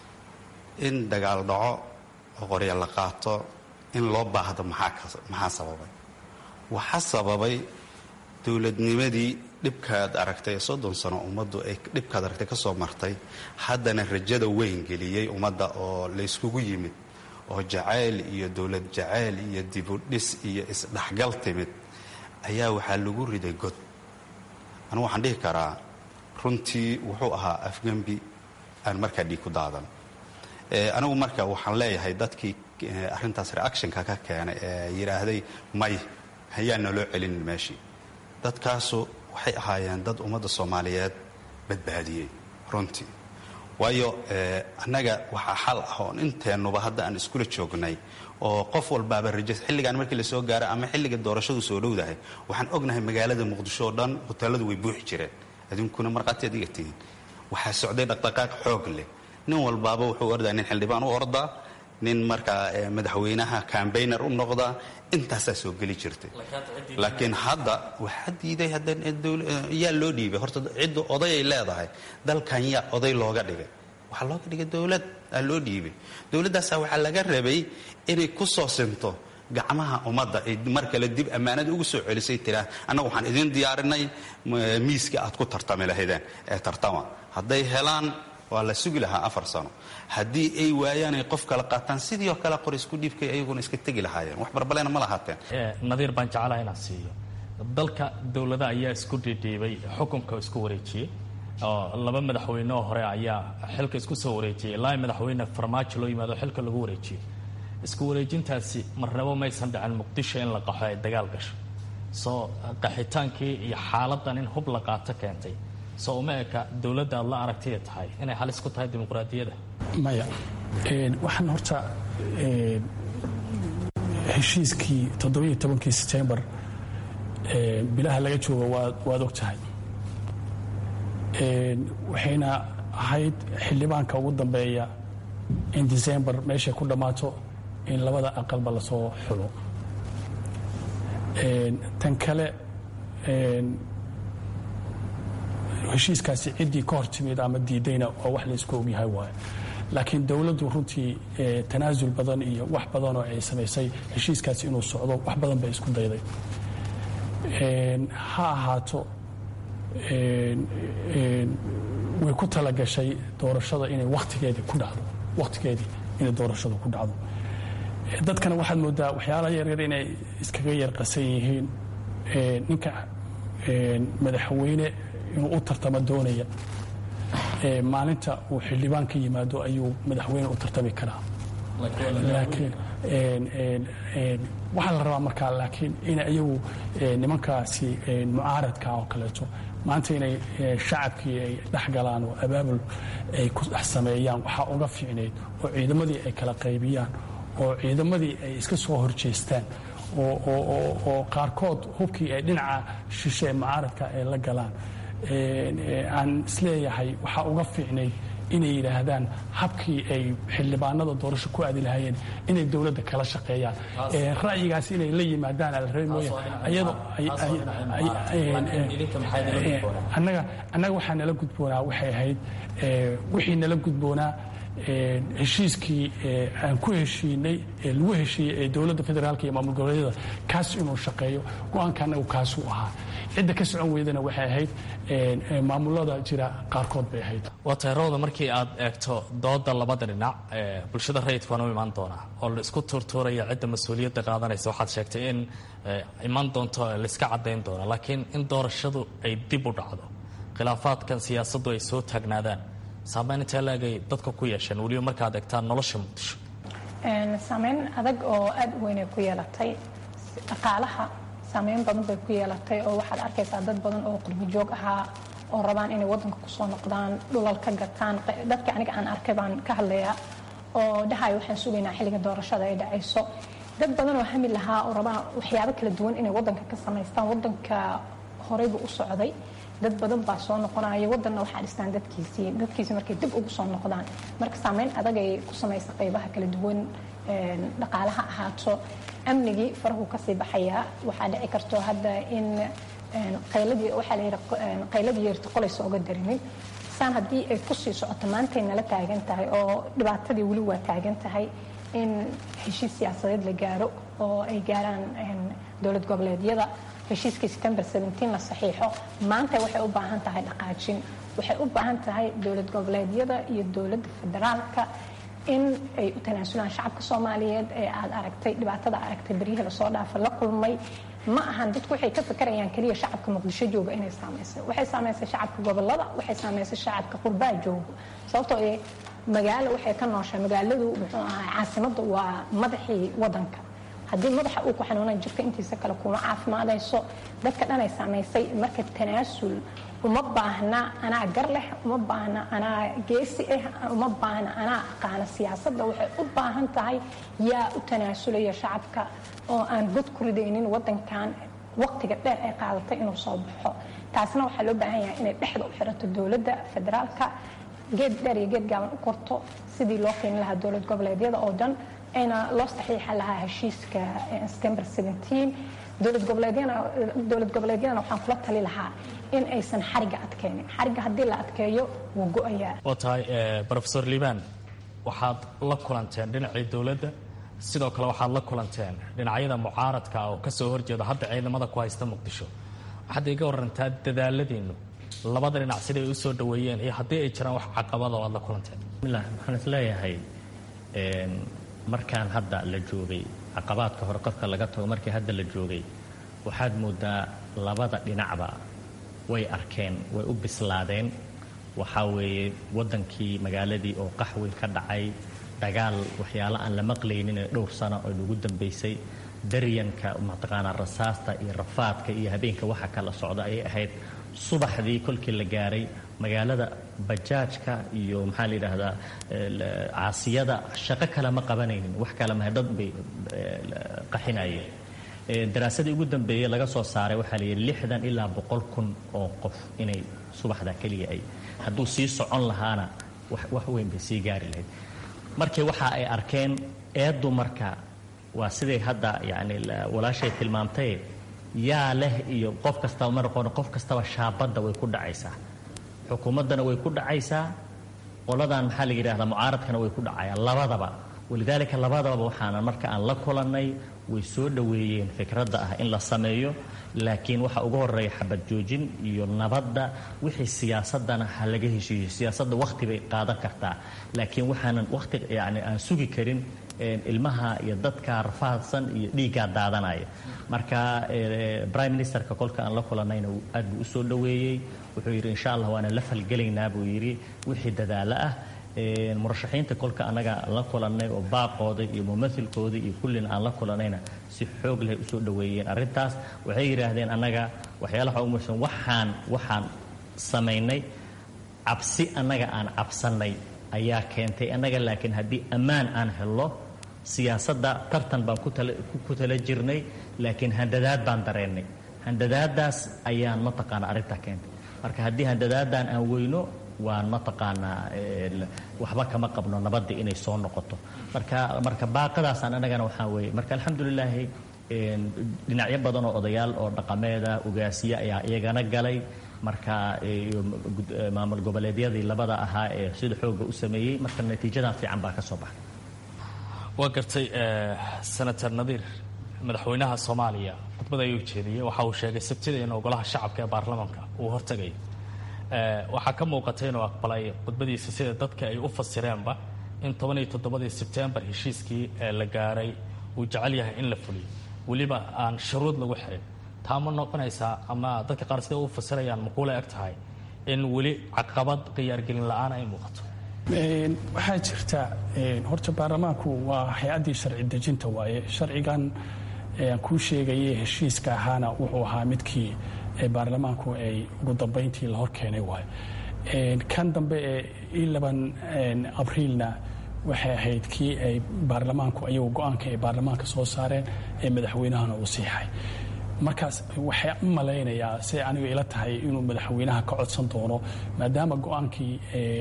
in dagaal dhaco oo qorya la qaato in loo baahdo maxaa sababay waxaa sababay dowladnimadii dhibkaad aragtay 30 sano ummaddu ay dhibkaad aragtay ka soo martay haddana rajada weyn geliyey ummadda oo la iskugu yimid oo jacayl iyo dowlad jacayl iyo dibudhis iyo isdhexgal timid ayaa waxaa lagu riday god anigu waxaan dhihi karaa runtii wuxuu ahaa afgembi aan markaa dhiig ku daadan anigu marka waxaan leeyahay dadkii arrintaas reactionka ka keenay ee yidhaahday may hayaan naloo celin meeshii dadkaasu waxay ahaayeen dad ummadda soomaaliyeed badbaadiyey runtii waayo annaga waxaa xal ah oon inteennuba hadda aan iskula joognay oo qof walbaaba rajo xilligaan markii la soo gaaro ama xilliga doorashadu soo dhowdahay waxaan ognahay magaalada muqdisho oo dhan hoteeladu way buuxi jireen aduunkuna markhaati adiga tihiin waxaa socday dhaqdhaqaaq xoog leh nin walbaaba wuxuu ordaa nin xildhibaan u ordaa nin markaa madaxweynaha cambaigner u noqdaa intaasaa soo geli jirtay laakiin hadda waxaa diiday yaa loo dhiibay horta cidda oday ay leedahay dalkan yaa oday looga dhigay waxaa looga dhigay dowlad aa loo dhiibay dowladdaasaa waxaa laga rabay inay ku soo sinto gacmaha ummadda ay mar kale dib ammaanada ugu soo celisay tiraa annaga waxaan idin diyaarinay miiska aad ku tartami lahaydeen ee tartama hadday helaan waa la sugi lahaa 4 sano haddii ay waayaan ay qof kala qaataan sidii oo kale qor isku dhiibkay ayaguna iska tegi lahaayeen wax barbalena ma lahaateen nadiir baan jeclahay inaan siiyo dalka dowladda ayaa isku dhiidhiibay xukunka isku wareejiyey oo 2 madaxweyne oo hore ayaa xilka isku soo wareejiyey ilaa madaxweyne farmaajo loo yimaado xilka lagu wareejiyey isku wareejintaasi marnabo maysan dhicin muqdisho in la qaxo ay dagaal gasho soo qaxitaankii iyo xaaladan in hub la qaato keentay soo uma eka dowladda aad la aragtay tahay inay halis ku tahay dimuqraadiyadda maya waxaan horta heshiiskii 17 September bilaha laga joogo waad og tahay waxayna ahayd xildhibaanka ugu dambeeya in december meeshay ku dhammaato in labada aqalba lasoo xulo tan kale heshiiskaasi ciddii ka hor timid ama diidayna waa wax la isku ogyahay waaye laakiin dowladdu runtii tanaasul badan iyo wax badan oo ay samaysay heshiiskaasi inuu socdo wax badan bay isku dayday ha ahaato way ku talagashay doorashada inay wakhtigeedii inay doorashadu ku dhacdo dadkana waxaad moodaa waxyaalaha yaryar inay iskaga yar qasan yihiin ninka madaxweyne inuu u tartamo doonaya maalinta uu xildhibaan ka yimaado ayuu madaxweyne u tartami karaa laakiin waxaa la rabaa markaa laakiin inay iyagu nimankaasi mucaaradka oo kaleeto maanta inay shacabkii ay dhex galaan oo abaabul ay ku dhex sameeyaan waxaa uga fiicnayd oo ciidamadii ay kala qaybiyaan oo ciidamadii ay iska soo horjeestaan oo qaarkood hubkii ay dhinaca shishe ee mucaaradka ay la galaan aan isleeyahay waxaa uga fiicnayd inay yidhaahdaan habkii ay xildhibaanada doorasho ku aadi lahaayeen inay dowladda kala shaqeeyaan ra'yigaas inay la yimaadaan alree mooye ayadoo annaga waxaa nala gudboonaa waxay ahayd wixii nala gudboonaa heshiiskii aan ku heshiinay ee lagu heshiiyey ee dowladda federaalka iyo maamul goboleedyada kaas inuu shaqeeyo go-aanka annagu kaasuu ahaa cidda ka socon weydana waxay ahayd maamulada jira qaarkood bay ahayd waa tayrooda markii aad eegto dooda labada dhinac bulshada rayidka waana u imaan doonaa oo la isku tuurtuuraya cidda mas-uuliyadda qaadanaysa waxaad sheegtay in imaan doonto laiska caddayn doono laakiin in doorashadu ay dib u dhacdo khilaafaadkan siyaasaddu ay soo taagnaadaan saameyn intee laegay dadka ku yeesheen weliba markaad eegtaan nolosha muqdisho saameyn adag oo aada u weynay ku yeelatay dhaqaalaha saameyn badan bay ku yeelatay oo waxaad arkaysaa dad badan oo qurbo joog ahaa oo rabaan inay waddanka kusoo noqdaan dhulal ka gataan dadka aniga aan arkay baan ka hadlayaa oo dhahayo waxaan sugaynaa xilliga doorashada ay dhacayso dad badan oo hami lahaa oo rabaa waxyaabo kala duwan inay waddanka ka samaystaan waddanka horeyba u socday dad badan baa soo noqonaya waddanna waxaa dhistaan dadkiisii markay dib ugu soo noqdaan marka saameyn adag ay ku samaysa qaybaha kala duwan dhaqaalaha ahaato amnigii farahu kasii baxayaa waxaa dhici karto hadda in qayladii waxaa la yidhi qayladii yeerta qolaysa uga darimin saan haddii ay kusii socoto maantay nala taagan tahay oo dhibaatadii weli waa taagan tahay in heshiis siyaasadeed la gaaro oo ay gaaraan dowlad goboleedyada heshiiskii September 17 la saxiixo maanta waxay u baahan tahay dhaqaajin waxay u baahan tahay dowlad goboleedyada iyo dowladda federaalka in ay u tanaasulaan shacabka Soomaaliyeed ee aad aragtay dhibaatada aragtay bariyaha lasoo dhaafay la kulmay ma ahan dadku waxay ka fikirayaan kaliya shacabka Muqdisho jooga inay saameysay waxay saameysay shacabka gobolada waxay saameysay shacabka qurbaa jooga sababtoo ee magaalo waxay ka nooshaa magaaladu muxuu ahaa caasimadda waa madaxii waddanka haddii madaxa uu ku xanuunan jirka intiisa kale kuma caafimaadayso dadka dhan ay saamaysay marka tanaasul uma baahna anaa gar leh uma baahna anaa geesi ah uma baahna anaa aqaana siyaasadda waxay u baahan tahay yaa u tanaasulaya shacabka oo aan god ku ridaynin waddankan waqtiga dheer ay qaadatay inuu soo baxo taasna waxaa loo baahan yahay inay dhexda u xirato dowladda federaalka geed dheer iyo geed gaaban u korto sidii loo qiimin lahaa dowlad goboleedyada oo dhan ayna loo saxiixa lahaa heshiiska September 17 dowlad goboleedyadana waxaan kula tali lahaa in aysan xariga adkeenin xariga haddii la adkeeyo wuu go-ayaa waa tahay professor liban waxaad la kulanteen dhinacii dowladda sidoo kale waxaad la kulanteen dhinacyada mucaaradka oo ka soo horjeeda hadda ciidamada ku haysta muqdisho waxaad iga warantaa dadaaladiinu labada dhinac siday u soo dhaweeyeen iyo haddii ay jiraan wax caqabada oo aad la kulanteen bismillah waxaan isleeyahay markaan hadda la joogay caqabaadka hore qofka laga tago markii hadda la joogay waxaad moodaa labada dhinacba way arkeen way u bislaadeen waxaa weeye waddankii magaaladii oo qaxwi ka dhacay dagaal waxyaalo aan la maqlaynin ee dhowr sano oo ugu dambaysay daryanka mataqaanaa rasaasta iyo rafaadka iyo habeenka waxa kala socda ayay ahayd subaxdii kolkii la gaaray magaalada bajaajka iyo maxaa la yidhaahdaa caasiyada shaqo kale ma qabanaynin wax kale ma dad bay qaxinayeen daraasadii ugu dambeeyey laga soo saaray waxaa la yidhi 60 ilaa 100 kun oo qof inay subaxda keliya ay hadduu sii socon lahaana wax weyn bay sii gaari lahayd markii waxa ay arkeen eedu marka waa sidii hadda yani walaashay tilmaamtay yaa leh iyo qof kastaba marqoon qof kastaba shaabadda way ku dhacaysaa xukuumaddana way ku dhacaysaa qoladan maxaa la yidhaahdaa mucaaradkana way ku dhacayaan labadaba walidaalika labadaba waxaana marka aan la kulannay way soo dhoweeyeen fikradda ah in la sameeyo laakiin waxa ugu horeeya xabad joojin iyo nabadda wixii siyaasadana ha laga heshiiyo siyaasadda waqti bay qaadan kartaa laakiin waxaanan waqti yani aan sugi karin ilmaha iyo dadka rafaadsan iyo dhiigga daadanaya marka prime ministerka kolka aan la kulanayna aad buu u soo dhoweeyey wuxuu yidhi insha allah waana la falgelaynaa buu yidhi wixii dadaalo ah murashaxiinta kolka anaga la kulannay oo baaqooda iyo mumathilkooda iyo kullina aan la kulanayna si xoog leh u soo dhoweeyeen arrintaas waxay yidhaahdeen annaga waxyaalaha ugu muhiimsan waxaan samaynay cabsi annaga aan cabsannay ayaa keentay annaga laakiin haddii ammaan aan helno siyaasadda tartan baan ku tala jirnay laakiin handadaad baan dareennay handadaadaas ayaan mataqaana arrintaa keentay marka haddii handadaadan aan weyno waan mataqaanaa waxba kama qabno nabadda inay soo noqoto marka baaqadaasaan annagana waxaa weeye marka alxamdulilaahi dhinacyo badan oo odayaal oo dhaqameeda ugaasiye ayaa iyagana galay marka maamul goboleedyadii labada ahaa ee sida xooga u sameeyey marka natiijadan fiican baa ka soo baxay waa gartay senator nadiir madaxweynaha soomaaliya khudbada ayuu jeediyey waxa uu sheegay sabtida in golaha shacabka ee baarlamaanka uu hortagayo waxaa ka muuqatay inuu aqbalay khudbadiisa sida dadka ay u fasireenba in 17 Sebtembar heshiiskii la gaaray uu jecel yahay in la fuliyo weliba aan shuruud lagu xirin taa ma noqonaysaa ama dadka qaar sida u fasirayaan maquula eg tahay in weli caqabad qiyaargelin la'aan ay muuqato waxaa jirta horta baarlamaanku waa hay-addii sharci dejinta waaye sharcigan kuu sheegayay heshiiska ahaana wuxuu ahaa midkii baarlamaanku ay ugu dambayntii la hor keenay waaye kan dambe ee 11 abriilna waxay ahayd kii ay baarlamaanku ayagu go-aanka ay baarlamaanka soo saareen ee madaxweynahana uu siixay markaas waxay u malaynayaa say anigu ila tahay inuu madaxweynaha ka codsan doono maadaama go-aankii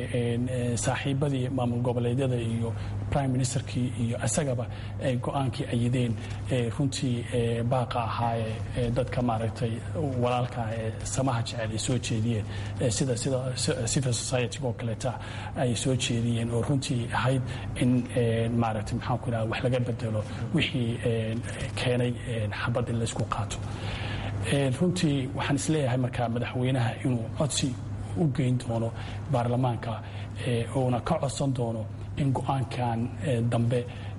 saaxiibadii maamul goboleedyada iyo prime ministerkii iyo isagaba ay go-aankii ayideen runtii baaqa ahaa ee dadka maaragtay walaalka ee samaha jecel ay soo jeediyeen sida civil society oo kaleeta ay soo jeediyeen oo runtii ahayd in maaragtay maxaan ku idhaha wax laga bedelo wixii keenay xabad in laysku qaato runtii waxaan isleeyahay markaa madaxweynaha inuu codsi u geyn doono baarlamaanka uuna ka codsan doono in go-aankan dambe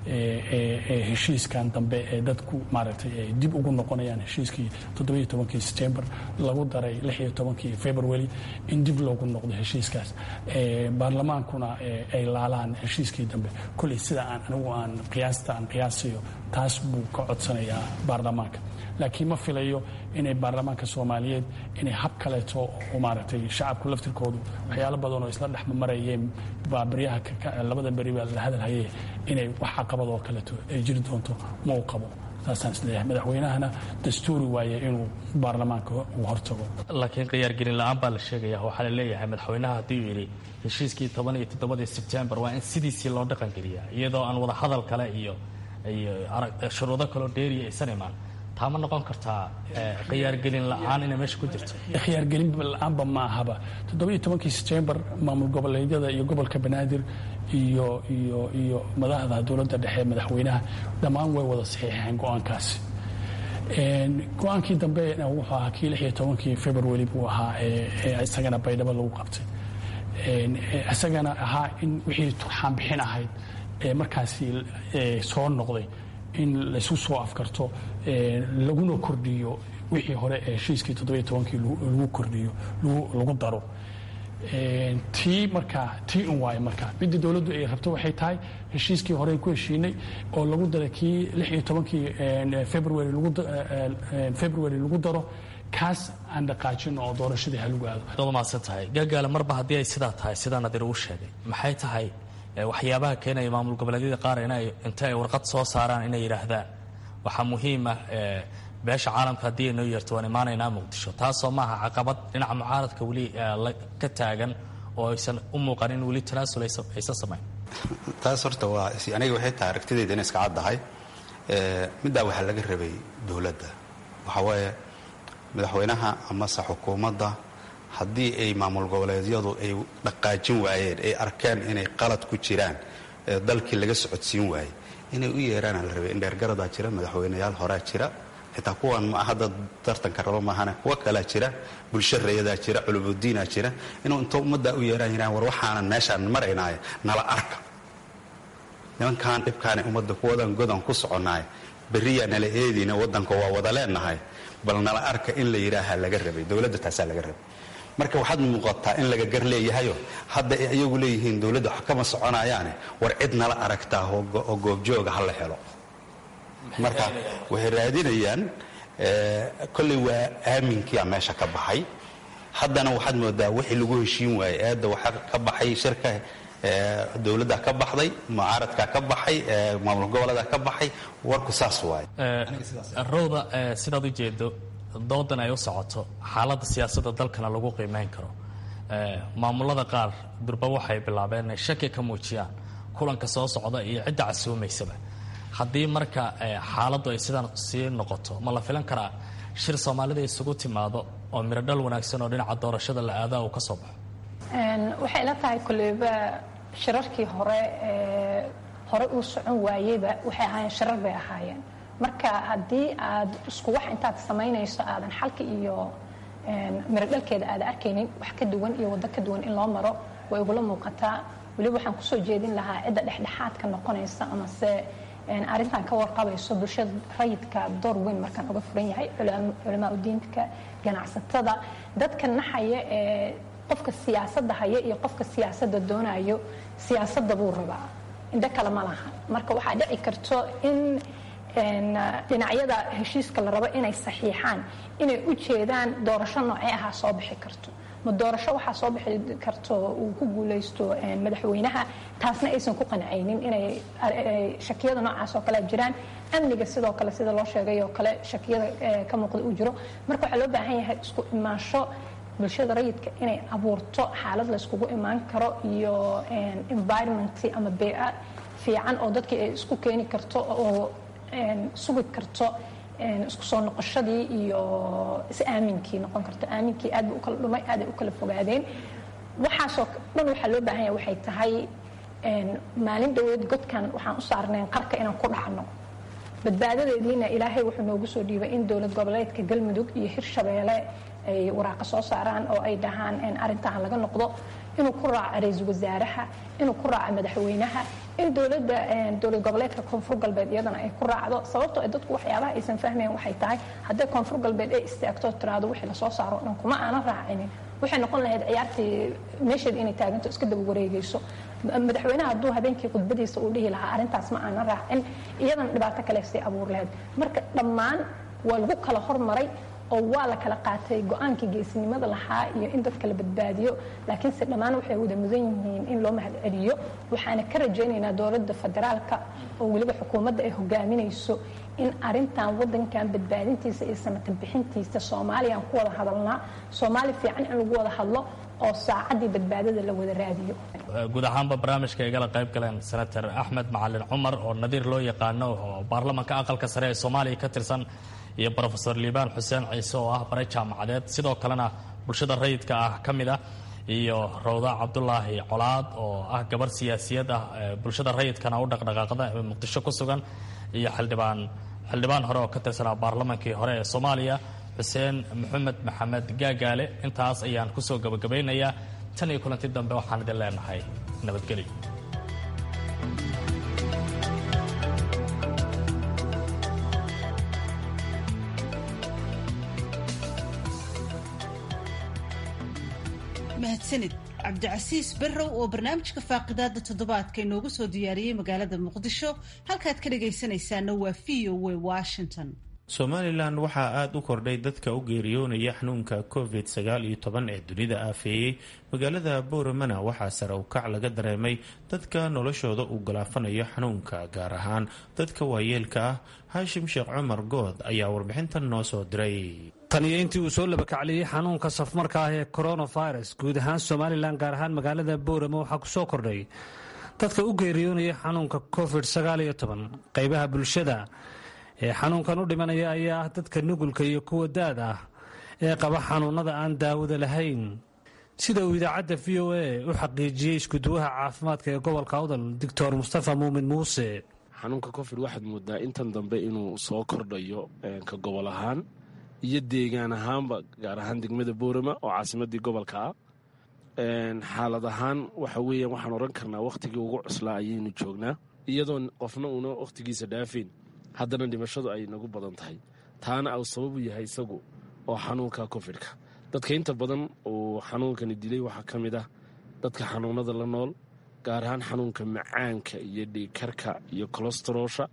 heshiiskan dambe ee dadku maaragtay ay dib ugu noqonayaan heshiiskii 17 September lagu daray 16 February in dib loogu noqdo heshiiskaas baarlamaankuna ay laalaan heshiiskii dambe kulli sida anigu aan qiyaasayo taas buu ka codsanayaa baarlamaanka laakiin ma filayo inay baarlamaanka Soomaaliyeed inay hab kaleeto oo maaragtay shacabku laftirkoodu waxyaalo badan oo isla dhaxmarayeen baabriyaha labada bari baa la hadalhayay inay wax caqabad oo kaleeto ay jiri doonto ma uu qabo taasaan isleeyahay madaxweynahana dastuuri waaye inuu baarlamaanka uu hortago laakiin qiyaargelin la'aan baa la sheegaya waxaa la leeyahay madaxweynaha haddii uu yidhi heshiiskii 17 Sebtembar waa in sidiisii loo dhaqangeliyaa iyadoo aan wada hadal kale iyo shuruudo kaloo dheeriya aysan imaan taa ma noqon kartaa khiyaargelin la'aan inay meesha ku jirto khiyaargelin la'aanba ma ahaba 17 September maamul goboleedyada iyo gobolka Banaadir iyo madaxda dowladda dhexe madaxweynaha dhammaan way wada saxiixeen go-aankaasi go-aankii dambe wuxuu ahaa kii 16 February buu ahaa isagana baydhabo lagu qabtay isagana ahaa in wixii turxaan bixin ahayd markaasi soo noqday in laysu soo afkarto laguna kordhiyo wixii hore ee heshiiskii 17 lagu kordhiyo lagu daro tii un waaye markaa midda dowladdu ay rabto waxay tahay heshiiskii hore ku heshiinay oo lagu daray kii 16 February lagu daro kaas aan dhaqaajin oo doorashadii ha lagu aado dad maasan tahay gaagaala marba haddii ay sidaa tahay sidaa nadir uu sheegay maxay tahay waxyaabaha keenaya maamul goboleedyada qaar inta ay warqad soo saaraan inay yidhaahdaan waxaa muhiima beesha caalamka haddii ay noo yeerto waan imaanaynaa muqdisho taasoo maaha caqabad dhinaca mucaaradka weli ka taagan oo aysan u muuqanin weli tanaasul aysan samayn. taas horta waa aniga waxay tahay aragtidayda inay iska caddahay middaa waxaa laga rabay dowladda waxaa waaye madaxweynaha amase xukuumadda haddii ay maamul goboleedyadu ay dhaqaajin waayeen ay arkeen inay qalad ku jiraan dalkii laga socodsiin waayey inay u yeeraana la rabay indheergaradaa jira madaxweyneyaal horaa jira xitaa kuwan ma hadda tartanka rabo maahane kuwa kalaa jira bulsho reeyadaa jira culubudiinaa jira inuu inta ummaddaa u yeeraan yiraan war waxaanan meeshaan maraynaaye nala arka nimankaan dhibkaani ummadda kuwadan godan ku soconaaye berriyaa nala eediina waddanka waa wada leenahay bal nala arka in la yidhaaha laga rabay dowladda taasaa laga rabay marka waxaad muuqataa in laga gar leeyahayo hadda ay iyagu leeyihiin dowladda wax kama soconayaane war cid nala aragtaa oo goobjooga ha la helo marka waxay raadinayaan kolley waa aaminkiia meesha ka baxay haddana waxaad moodaa wixii lagu heshiin waayey eedda waxaa ka baxay shirka dowladda ka baxday mucaaradka ka baxay maamul goboleeda ka baxay warku saas waaye rowda sidaad u jeedo doodan ay u socoto xaaladda siyaasadda dalkana lagu qiimeyn karo maamulada qaar durba waxay bilaabeen inay shaki ka muujiyaan kulanka soo socda iyo cidda casuumaysaba haddii marka xaaladdu ay sidan sii noqoto ma la filan karaa shir soomaalida isugu timaado oo miradhal wanaagsan oo dhinaca doorashada la aadaa uu ka soo baxo waxay ila tahay kolleyba shirarkii hore uu socon waayeyba waxay ahaayeen shirar bay ahaayeen marka haddii aad isku wax intaad samaynayso aadan xalka iyo miradhalkeeda aada arkaynin wax ka duwan iyo waddo ka duwan in loo maro way igula muuqataa weliba waxaan kusoo jeedin lahaa cidda dhexdhexaadka noqonaysa amase arrintan ka warqabayso bulshada rayidka door weyn markaan uga furan yahay culamaa udiinka ganacsatada dadka naxaya ee qofka siyaasadda haya iyo qofka siyaasadda doonayo siyaasadda buu rabaa indho kale ma laha marka waxaa dhici karto in dhinacyada heshiiska la rabo inay saxiixaan inay u jeedaan doorasho noocee ahaa soo bixi karto ma doorasho waxaa soo bixi karto uu ku guulaysto madaxweynaha taasna aysan ku qancaynin inay shakiyada noocaas oo kale jiraan amniga sidoo kale sida loo sheegay oo kale shakiyada ka muuqda uu jiro marka waxaa loo baahan yahay isku imaansho bulshada rayidka inay abuurto xaalad la iskugu imaan karo iyo environment ama beeca fiican oo dadkii ay isku keeni karto oo sugi karto isku soo noqoshadii iyo is-aaminkii noqon karto aaminkii aad buu u kala dhumay aad ay u kala fogaadeen waxaasoo dhan waxaa loo baahan yahay waxay tahay maalin dhoweed godkan waxaan u saarnayn qarka inaan ku dhacno badbaadadeediina ilaahay wuxuu noogu soo dhiibay in dowlad goboleedka galmudug iyo hirshabeelle ay waraaqa soo saaraan oo ay dhahaan arrintahan laga noqdo inuu ku raaco ra-iisul wasaaraha inuu ku raaco madaxweynaha in dowlad goboleedka koonfur galbeed iyadana ay ku raacdo sababtoo dadku waxyaabaha aysan fahmayn waxay tahay hadday koonfur galbeed ay istaagto tiraado wixii lasoo saaro o dhan kuma aanan raacinin waxay noqon lahayd ciyaartii meesheeda inay taaganto iska daba wareegayso madaxweynaha hadduu habeenkii khudbadiisa uu dhihi lahaa arrintaas ma aanan raacin iyadana dhibaato kale sii abuur lahayd marka dhammaan waa lagu kala hormaray oo waa la kala qaatay go-aankii geesinimada lahaa iyo in dadka la badbaadiyo laakiinse dhammaan waxay wada mudan yihiin in loo mahad celiyo waxaana ka rajaynaynaa dowladda federaalka oo weliba xukuumadda ay hogaaminayso in arintan wadankan badbaadintiisa iyo samatan bixintiisa soomaaliya aan ku wada hadalnaa soomaali fiican in lagu wada hadlo oo saacaddii badbaadada la wada raadiyo guud ahaanba barnaamijka igala qayb galeen senator axmed macalin cumar oo nadiir loo yaqaano oo baarlamanka aqalka sare ee soomaaliya ka tirsan iyo brofesor liibaan xuseen ciise oo ah bare jaamacadeed sidoo kalena bulshada rayidka ah ka mid ah iyo rawda cabdulaahi colaad oo ah gabar siyaasiyad ah bulshada rayidkana u dhaqdhaqaaqda ee muqdisho ku sugan iyo xildhibaan hore oo ka tirsanaa baarlamankii hore ee soomaaliya xuseen maxamed maxamed gaagaale intaas ayaan kusoo gabagabaynayaa tan iyo kulanti dambe waxaan idin leenahay nabadgelyo. mahadsanid cabdicasiis barrow oo barnaamijka faaqidaada toddobaadka inoogu soo diyaariyey magaalada muqdisho halkaad ka dhagaysanaysaana waa v o a washington somalilan waxaa aada u kordhay dadka u geeriyoonaya xanuunka covid-19 ee dunida aafeeyey. magaalada booramana waxaa sare u kac laga dareemay dadka noloshooda uu galaafanayo xanuunka, gaar ahaan dadka waayeelka ah. haashim sheekh cumar good ayaa warbixintan noo soo diray. tan iyo intii uu soo labakacliyey xanuunka safmarka ah ee coronavirus guud ahaan somalilan, gaar ahaan magaalada boorama, waxaa ku soo kordhay dadka u geeriyoonaya xanuunka covid-19. qaybaha bulshada ee xanuunkan u dhimanaya ayaa ah dadka nugulka iyo kuwa daad ah ee qaba xanuunada aan daawada lahayn, sida uu idaacadda v o a u xaqiijiyey iskuduwaha caafimaadka ee gobolka awdal doctor mustafa muumin muuse. xanuunka covid waxaad moodaa intan dambe inuu soo kordhayo ka gobol ahaan iyo deegaan ahaanba, gaar ahaan degmada boorama oo caasimadii gobolka ah. xaalad ahaan waxa weeyaan waxaan odhan karnaa wakhtigii ugu cuslaa ayaynu joognaa, iyadoo qofna uuna wakhtigiisa dhaafeen, haddana dhimashadu ay nagu badan tahay. taana uu sababu yahay isagu oo xanuunka covid-ka. dadka inta badan uu xanuunkani dilay waxaa ka mid ah dadka xanuunada la nool, gaar ahaan xanuunka macaanka iyo dhiigkarka iyo kolestaroosha,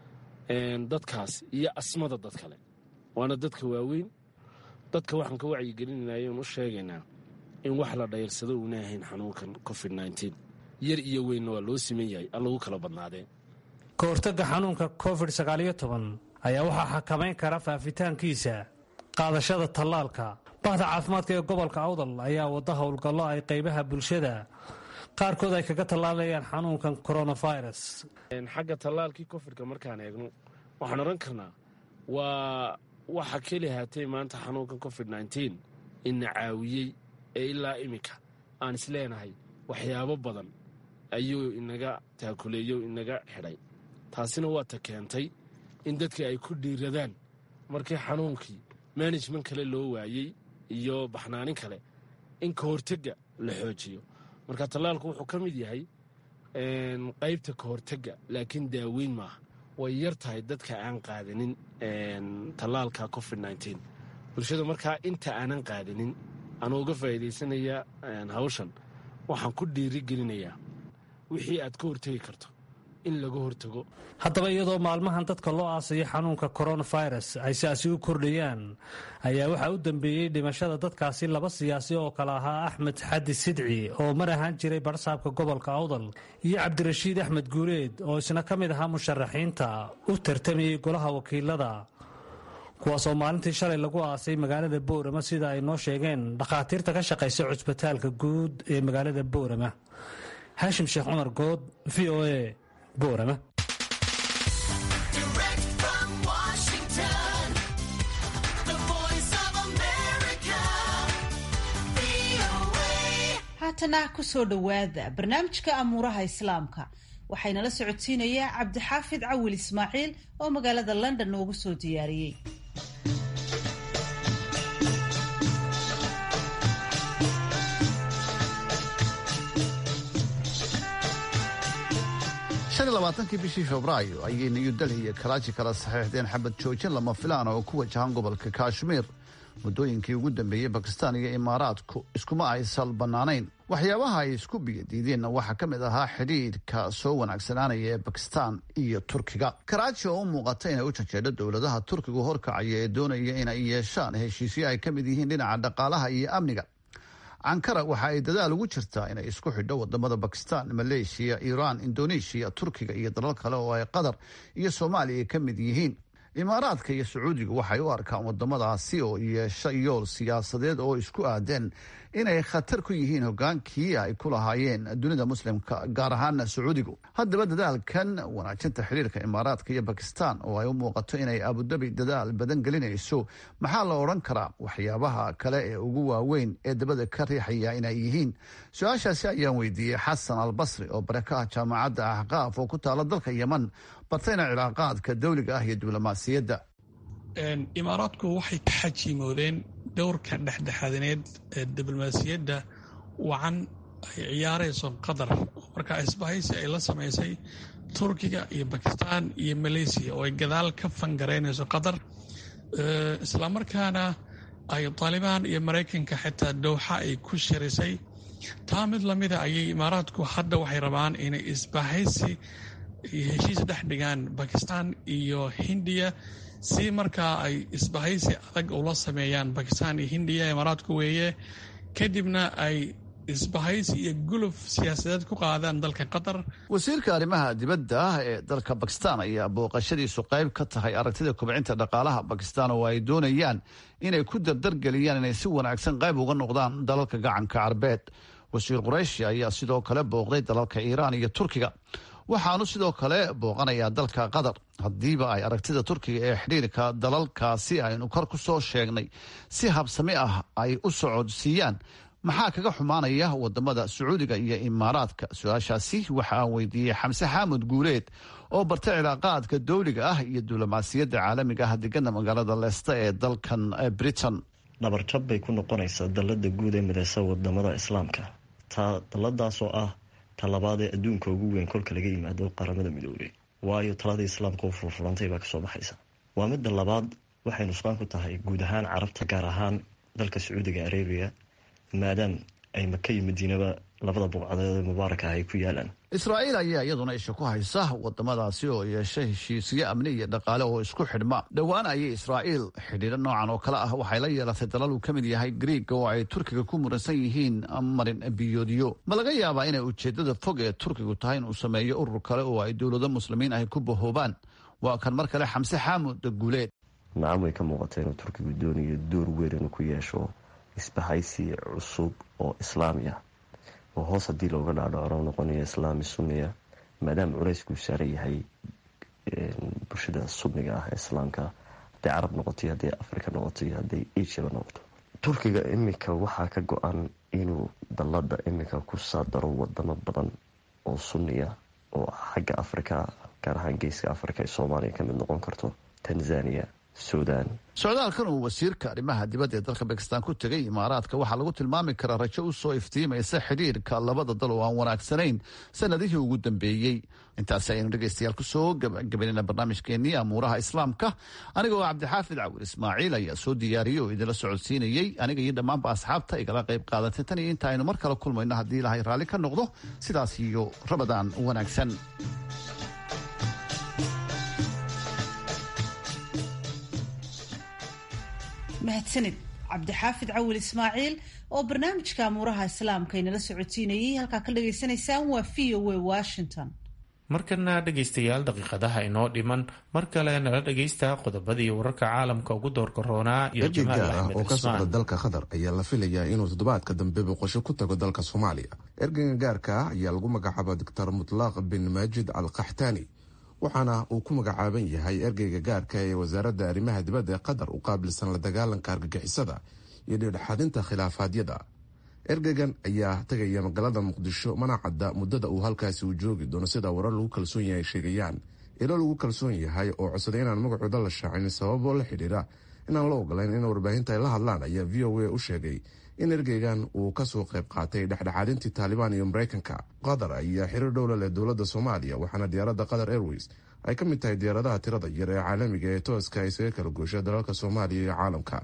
dadkaas iyo asmada dad kale. waana dadka waaweyn. dadka waxaan ka wacyigelinayna oon u sheegaynaa in wax la dhayrsado uuna ahayn xanuunkan covid-19. yar iyo weynna waa loo siman yahay, aan lagu kala badnaadeen. ka hortagga xanuunka covid-19 ayaa waxaa xakamayn kara faafitaankiisa qaadashada tallaalka. bahda caafimaadka ee gobolka awdal ayaa wada howlgallo ay qaybaha bulshada qaarkood ay kaga tallaalayaan xanuunkan coronavirus. xagga tallaalkii covid-ka markaan eegno waxaan odhan karnaa waa waxa keli haatay maanta xanuunkan covid-19 ina caawiyey ee ilaa iminka aan isleenahay waxyaabo badan ayuu inaga taakuleeyo inaga xidhay. taasina waa ta keentay in dadkii ay ku dhiiradaan markii xanuunkii management kale loo waayey iyo baxnaanin kale in ka hortagga la xoojiyo. marka tallaalku wuxuu ka mid yahay qaybta ka hortagga, laakiin daaweyn maaha. way yar tahay dadka aan qaadanin tallaalka covid-19. bulshada markaa inta aanan qaadanin anuu uga faa'iidaysanaya hawshan, waxaan ku dhiirigelinayaa wixii aad ka hortegi karto in laga hortago. haddaba iyadoo maalmahan dadka loo aasaya xanuunka coronavirus ay siyaasi u kordhayaan, ayaa waxaa u dambeeyey dhimashada dadkaasi laba siyaasi oo kale ahaa axmed xadi sidci oo mar ahaan jiray barsaabka gobolka awdal, iyo cabdirashiid axmed guuleed oo isna ka mid ahaa musharaxiinta u tartamayey golaha wakiilada, kuwaasoo maalintii shalay lagu aasay magaalada boorama, sida ay noo sheegeen dhakhaatiirta ka shaqaysa cusbitaalka guud ee magaalada boorama. haashim sheekh cumar good, v o a, boorama. haatana ku soo dhowaada barnaamijka amuuraha islaamka. waxaynala socodsiinayaa cabdixaafid cawil ismaaciil oo magaalada london noogu soo diyaariyey. kii bishii febraayo ayay new delhi iyo karaaji kala saxiixdeen xabad joojin lama filaan oo ku wajahan gobolka kashmiir. muddooyinkii ugu dambeeyey bakistaan iyo imaaraadku iskuma ay sal bannaanayn. waxyaabaha ay isku biyadiideenna waxaa ka mid ahaa xidhiidhka soo wanaagsanaanaya ee bakistaan iyo turkiga. karaaji oo u muuqata inay u janjeedho dowladaha turkigu horkacaya ee doonaya inay yeeshaan heshiisyo ay ka mid yihiin dhinaca dhaqaalaha iyo amniga. ankara waxa ay dadaal ugu jirtaa inay isku xidho wadamada bakistaan, maleeshiya, iiraan, indoneeshiya, turkiga iyo dalal kale oo ay qatar iyo soomaaliya ka mid yihiin. imaaraadka iyo sacuudigu waxay u arkaan wadamadaasi oo yeesha yool siyaasadeed oo isku aadeen inay khatar ku yihiin hogaankii ay ku lahaayeen dunida muslimka, gaar ahaana sacuudigu. haddaba dadaalkan wanaajinta xiriirka imaaraadka iyo bakistaan oo ay u muuqato inay abudabi dadaal badan gelinayso, maxaa la odhan karaa waxyaabaha kale ee ugu waaweyn ee dabada ka riixaya inay yihiin? su-aashaasi ayaan weydiiyey xasan albasri oo bare ka ah jaamacadda axqaaf oo ku taala dalka yeman, bartayna cilaaqaadka dawliga ah iyo diblomaasiyadda. imaaraadku waxay ka xajiimoodeen dowrka dhexdhexaadineed ee diblomaasiyadda wacan ay ciyaarayso qatar, markaa isbahaysi ay la samaysay turkiga iyo bakistaan iyo maleysiya oo ay gadaal ka fangaraynayso qatar, islamarkaana ay taalibaan iyo maraykanka xitaa dowxa ay ku shirisay. taa mid lamida ayay imaaraadku hadda waxay rabaan inay isbahaysi heshiis dhex dhigaan bakistan iyo hindiya si markaa ay isbahaysi adag ula sameeyaan bakistan iyo hindiya imaaraadku weeye kadibna ay isbahaysi iyo guluf siyaasadeed ku qaadaan dalka qatar. wasiirka arrimaha dibadda ee dalka bakistan ayaa booqashadiisu qayb ka tahay aragtida kobcinta dhaqaalaha bakistan oo ay doonayaan inay ku dardargeliyaan inay si wanaagsan qayb uga noqdaan dalalka gacanka carbeed. wasiir qurayshi ayaa sidoo kale booqday dalalka iiraan iyo turkiga, waxaanu sidoo kale booqanayaa dalka qatar. haddiiba ay aragtida turkiga ee xidhiirka dalalkaasi aynu kor ku soo sheegnay si habsami ah ay u socodsiiyaan, maxaa kaga xumaanaya wadamada sacuudiga iyo imaaraadka? su-aashaasi waxa aan weydiiyey xamse xaamud guuleed oo bartay cilaaqaadka dowliga ah iyo diblomaasiyadda caalamiga ah degana magaalada leesta ee dalkan britain. dhabarjab bay ku noqonaysaa dalada guud ee mideysa wadamada islaamka, daladaasoo ah talabaad ee adduunka ugu weyn kolka laga yimaado qaramada midoobay, waayo taladii islaamka u furfurantay baa kasoo baxaysa. waa midda labaad waxay nusqaan ku tahay guud ahaan carabta, gaar ahaan dalka sacuudiga arabiya, maadaam ay maka iyo madiinaba labada buqcadeed ee mubaaraka ah ay ku yaalaan. israa'iil ayaa iyaduna isha ku haysa wadamadaasi oo yeesha heshiisyo amni iyo dhaqaale oo isku xidhma. dhowaan ayay israa'iil xidhiidho noocan oo kale ah waxay la yeelatay dalal uu ka mid yahay griiga oo ay turkiga ku muransan yihiin marin biyoodiyo. ma laga yaabaa inay ujeedada fog ee turkigu tahay inuu sameeyo urur kale oo ay dowlado muslimiin ahy ku bahoobaan? waa kan mar kale xamse xaamud guuleed. nacam way ka muuqata inuu turkigu doonayo door weyn inuu ku yeesho isbahaysi cusub oo islaamiya oo hoos haddii looga dhaadhacro noqonayo islaami sunniya, maadaama culeyskuu saaran yahay bulshada sunniga ah ee islaamka, hadday carab noqoto, hadday africa noqoto, hadday asiaba noqoto. turkiga iminka waxaa ka go-an inuu dalada iminka ku saadaro wadamo badan oo sunniya oo xagga africa, gaar ahaan geeska africa ee soomaaliya kamid noqon karto, tanzania, sudan. socdaalkan uu wasiirka arrimaha dibadda ee dalka bakistan ku tegay imaaraadka waxaa lagu tilmaami karaa rajo u soo iftiimaysa xidhiirka labada dal oo aan wanaagsanayn sanadihii ugu dambeeyey. intaasi ayaynu dhegaystayaal kusoo gabagabaynayna barnaamijkeenii amuuraha islaamka. aniga oo cabdixaafid cawir ismaaciil ayaa soo diyaariyey oo idinla socodsiinayey, aniga iyo dhammaanba asxaabta igala qayb qaadatay. tan iyo inta aynu mar kale kulmayno haddii ilaahay raalli ka noqdo, sidaas iyo rabadaan wanaagsan. mahadsanid cabdixaafid cawil ismaaciil oo barnaamijka amuuraha islaamka inala socodsiinayay. halkaa ka dhagaysanaysaan waa v o a washington. markana dhegaystayaal, daqiiqadaha inoo dhiman mar kale nala dhagaysta qodobadii wararka caalamka ugu doorka roonaa iyo jamaal axmed oo ka socda dalka qatar ayaa la filayaa inuu toddobaadka dambe boqosho ku tago dalka soomaaliya. ergeyga gaarka ah ayaa lagu magacaaba doctor mutlaaq bin maajid al qaxtaani, waxaana uu ku magacaaban yahay ergeyga gaarka ee wasaaradda arrimaha dibadda ee qatar u qaabilsan la dagaalanka argagixisada iyo dhexdhexaadinta khilaafaadyada. ergeygan ayaa tegaya magaalada muqdisho, mana cadda muddada uu halkaasi uu joogi doono, sida warar lagu kalsoon yahay sheegayaan. ilo lagu kalsoon yahay oo codsaday inaan magacooda la shaacin sababoo la xidhiira inaan la ogolayn in warbaahinta ay la hadlaan ayaa v o a u sheegay in ergeygan uu kasoo qayb qaatay dhexdhexaadintii taalibaan iyo maraykanka. qatar ayaa xiriir dhowla leh dowladda soomaaliya, waxaana diyaaradda qatar airways ay ka mid tahay diyaaradaha tirada yar ee caalamiga ee tooska isaga kala goosha dalalka soomaaliya iyo caalamka.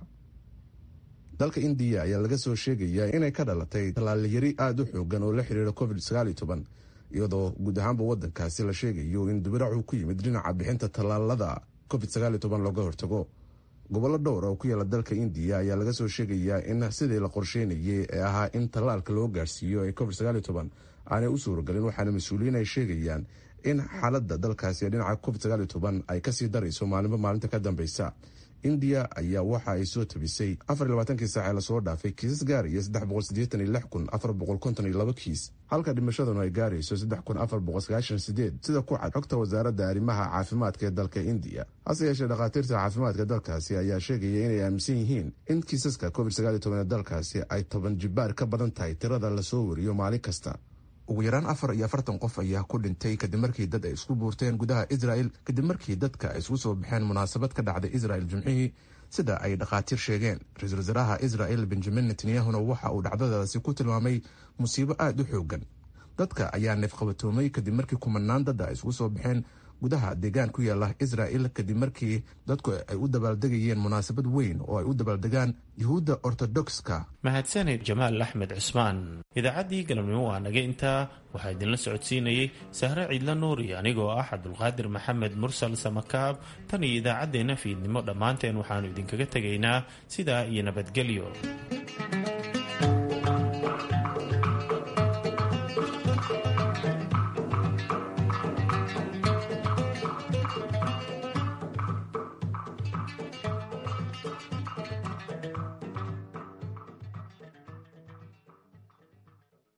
dalka indiya ayaa laga soo sheegayaa inay ka dhalatay tallaalyari aada u xoogan oo la xiriira covid-19, iyadoo guud ahaanba wadankaasi la sheegayo in dubiracu ku yimid dhinaca bixinta tallaalada covid-19 looga hortago. gobollo dhowr oo ku yaala dalka indiya ayaa laga soo sheegayaa in sidii la qorsheynayay ee ahaa in tallaalka loo gaarsiiyo ee covid-19 aanay u suuragelin, waxaana mas-uuliyiin ay sheegayaan in xaaladda dalkaasi ee dhinaca covid-19 ay kasii darayso maalinba maalinta ka dambeysa. indiya ayaa waxa ay soo tabisay 24kii saac ee lasoo dhaafay kiisas gaaraya 386,452 kiis, halka dhimashaduna ay gaarayso 3,498 sida ku cad xogta wasaaradda arrimaha caafimaadka ee dalka indiya. hase yeeshee dhakhaatiirta caafimaadka dalkaasi ayaa sheegaya inay aaminsan yihiin in kiisaska covid-19 ee dalkaasi ay 10 jibaar ka badan tahay tirada lasoo wariyo maalin kasta. ugu yaraan 44 qof ayaa ku dhintay kadib markii dad ay isku buurteen gudaha israel kadib markii dadka ay isku soo baxeen munaasabad ka dhacday israel jimcihii, sida ay dhakhaatiir sheegeen. ra-iisul wasaaraha israel benjamin netanyahuna waxa uu dhacdadaasi ku tilmaamay musiibo aada u xoogan. dadka ayaa neefqabatoomay kadib markii kumanaan dad ay isku soo baxeen gudaha deegaan ku yaala israa'il kadib markii dadku ay u dabaaldegayeen munaasabad weyn oo ay u dabaaldegaan yuhuudda ortodokska. mahadsanid jamaal axmed cusmaan. idaacaddii galabnimo waa naga intaa. waxaa idinla socodsiinayey sahre ciidla nuuri anigoo ah cabdulqaadir maxamed mursal samakaab. tan iyo idaacaddeenna fiidnimo dhammaanteen waxaannu idinkaga tegaynaa sidaa iyo nabadgelyo.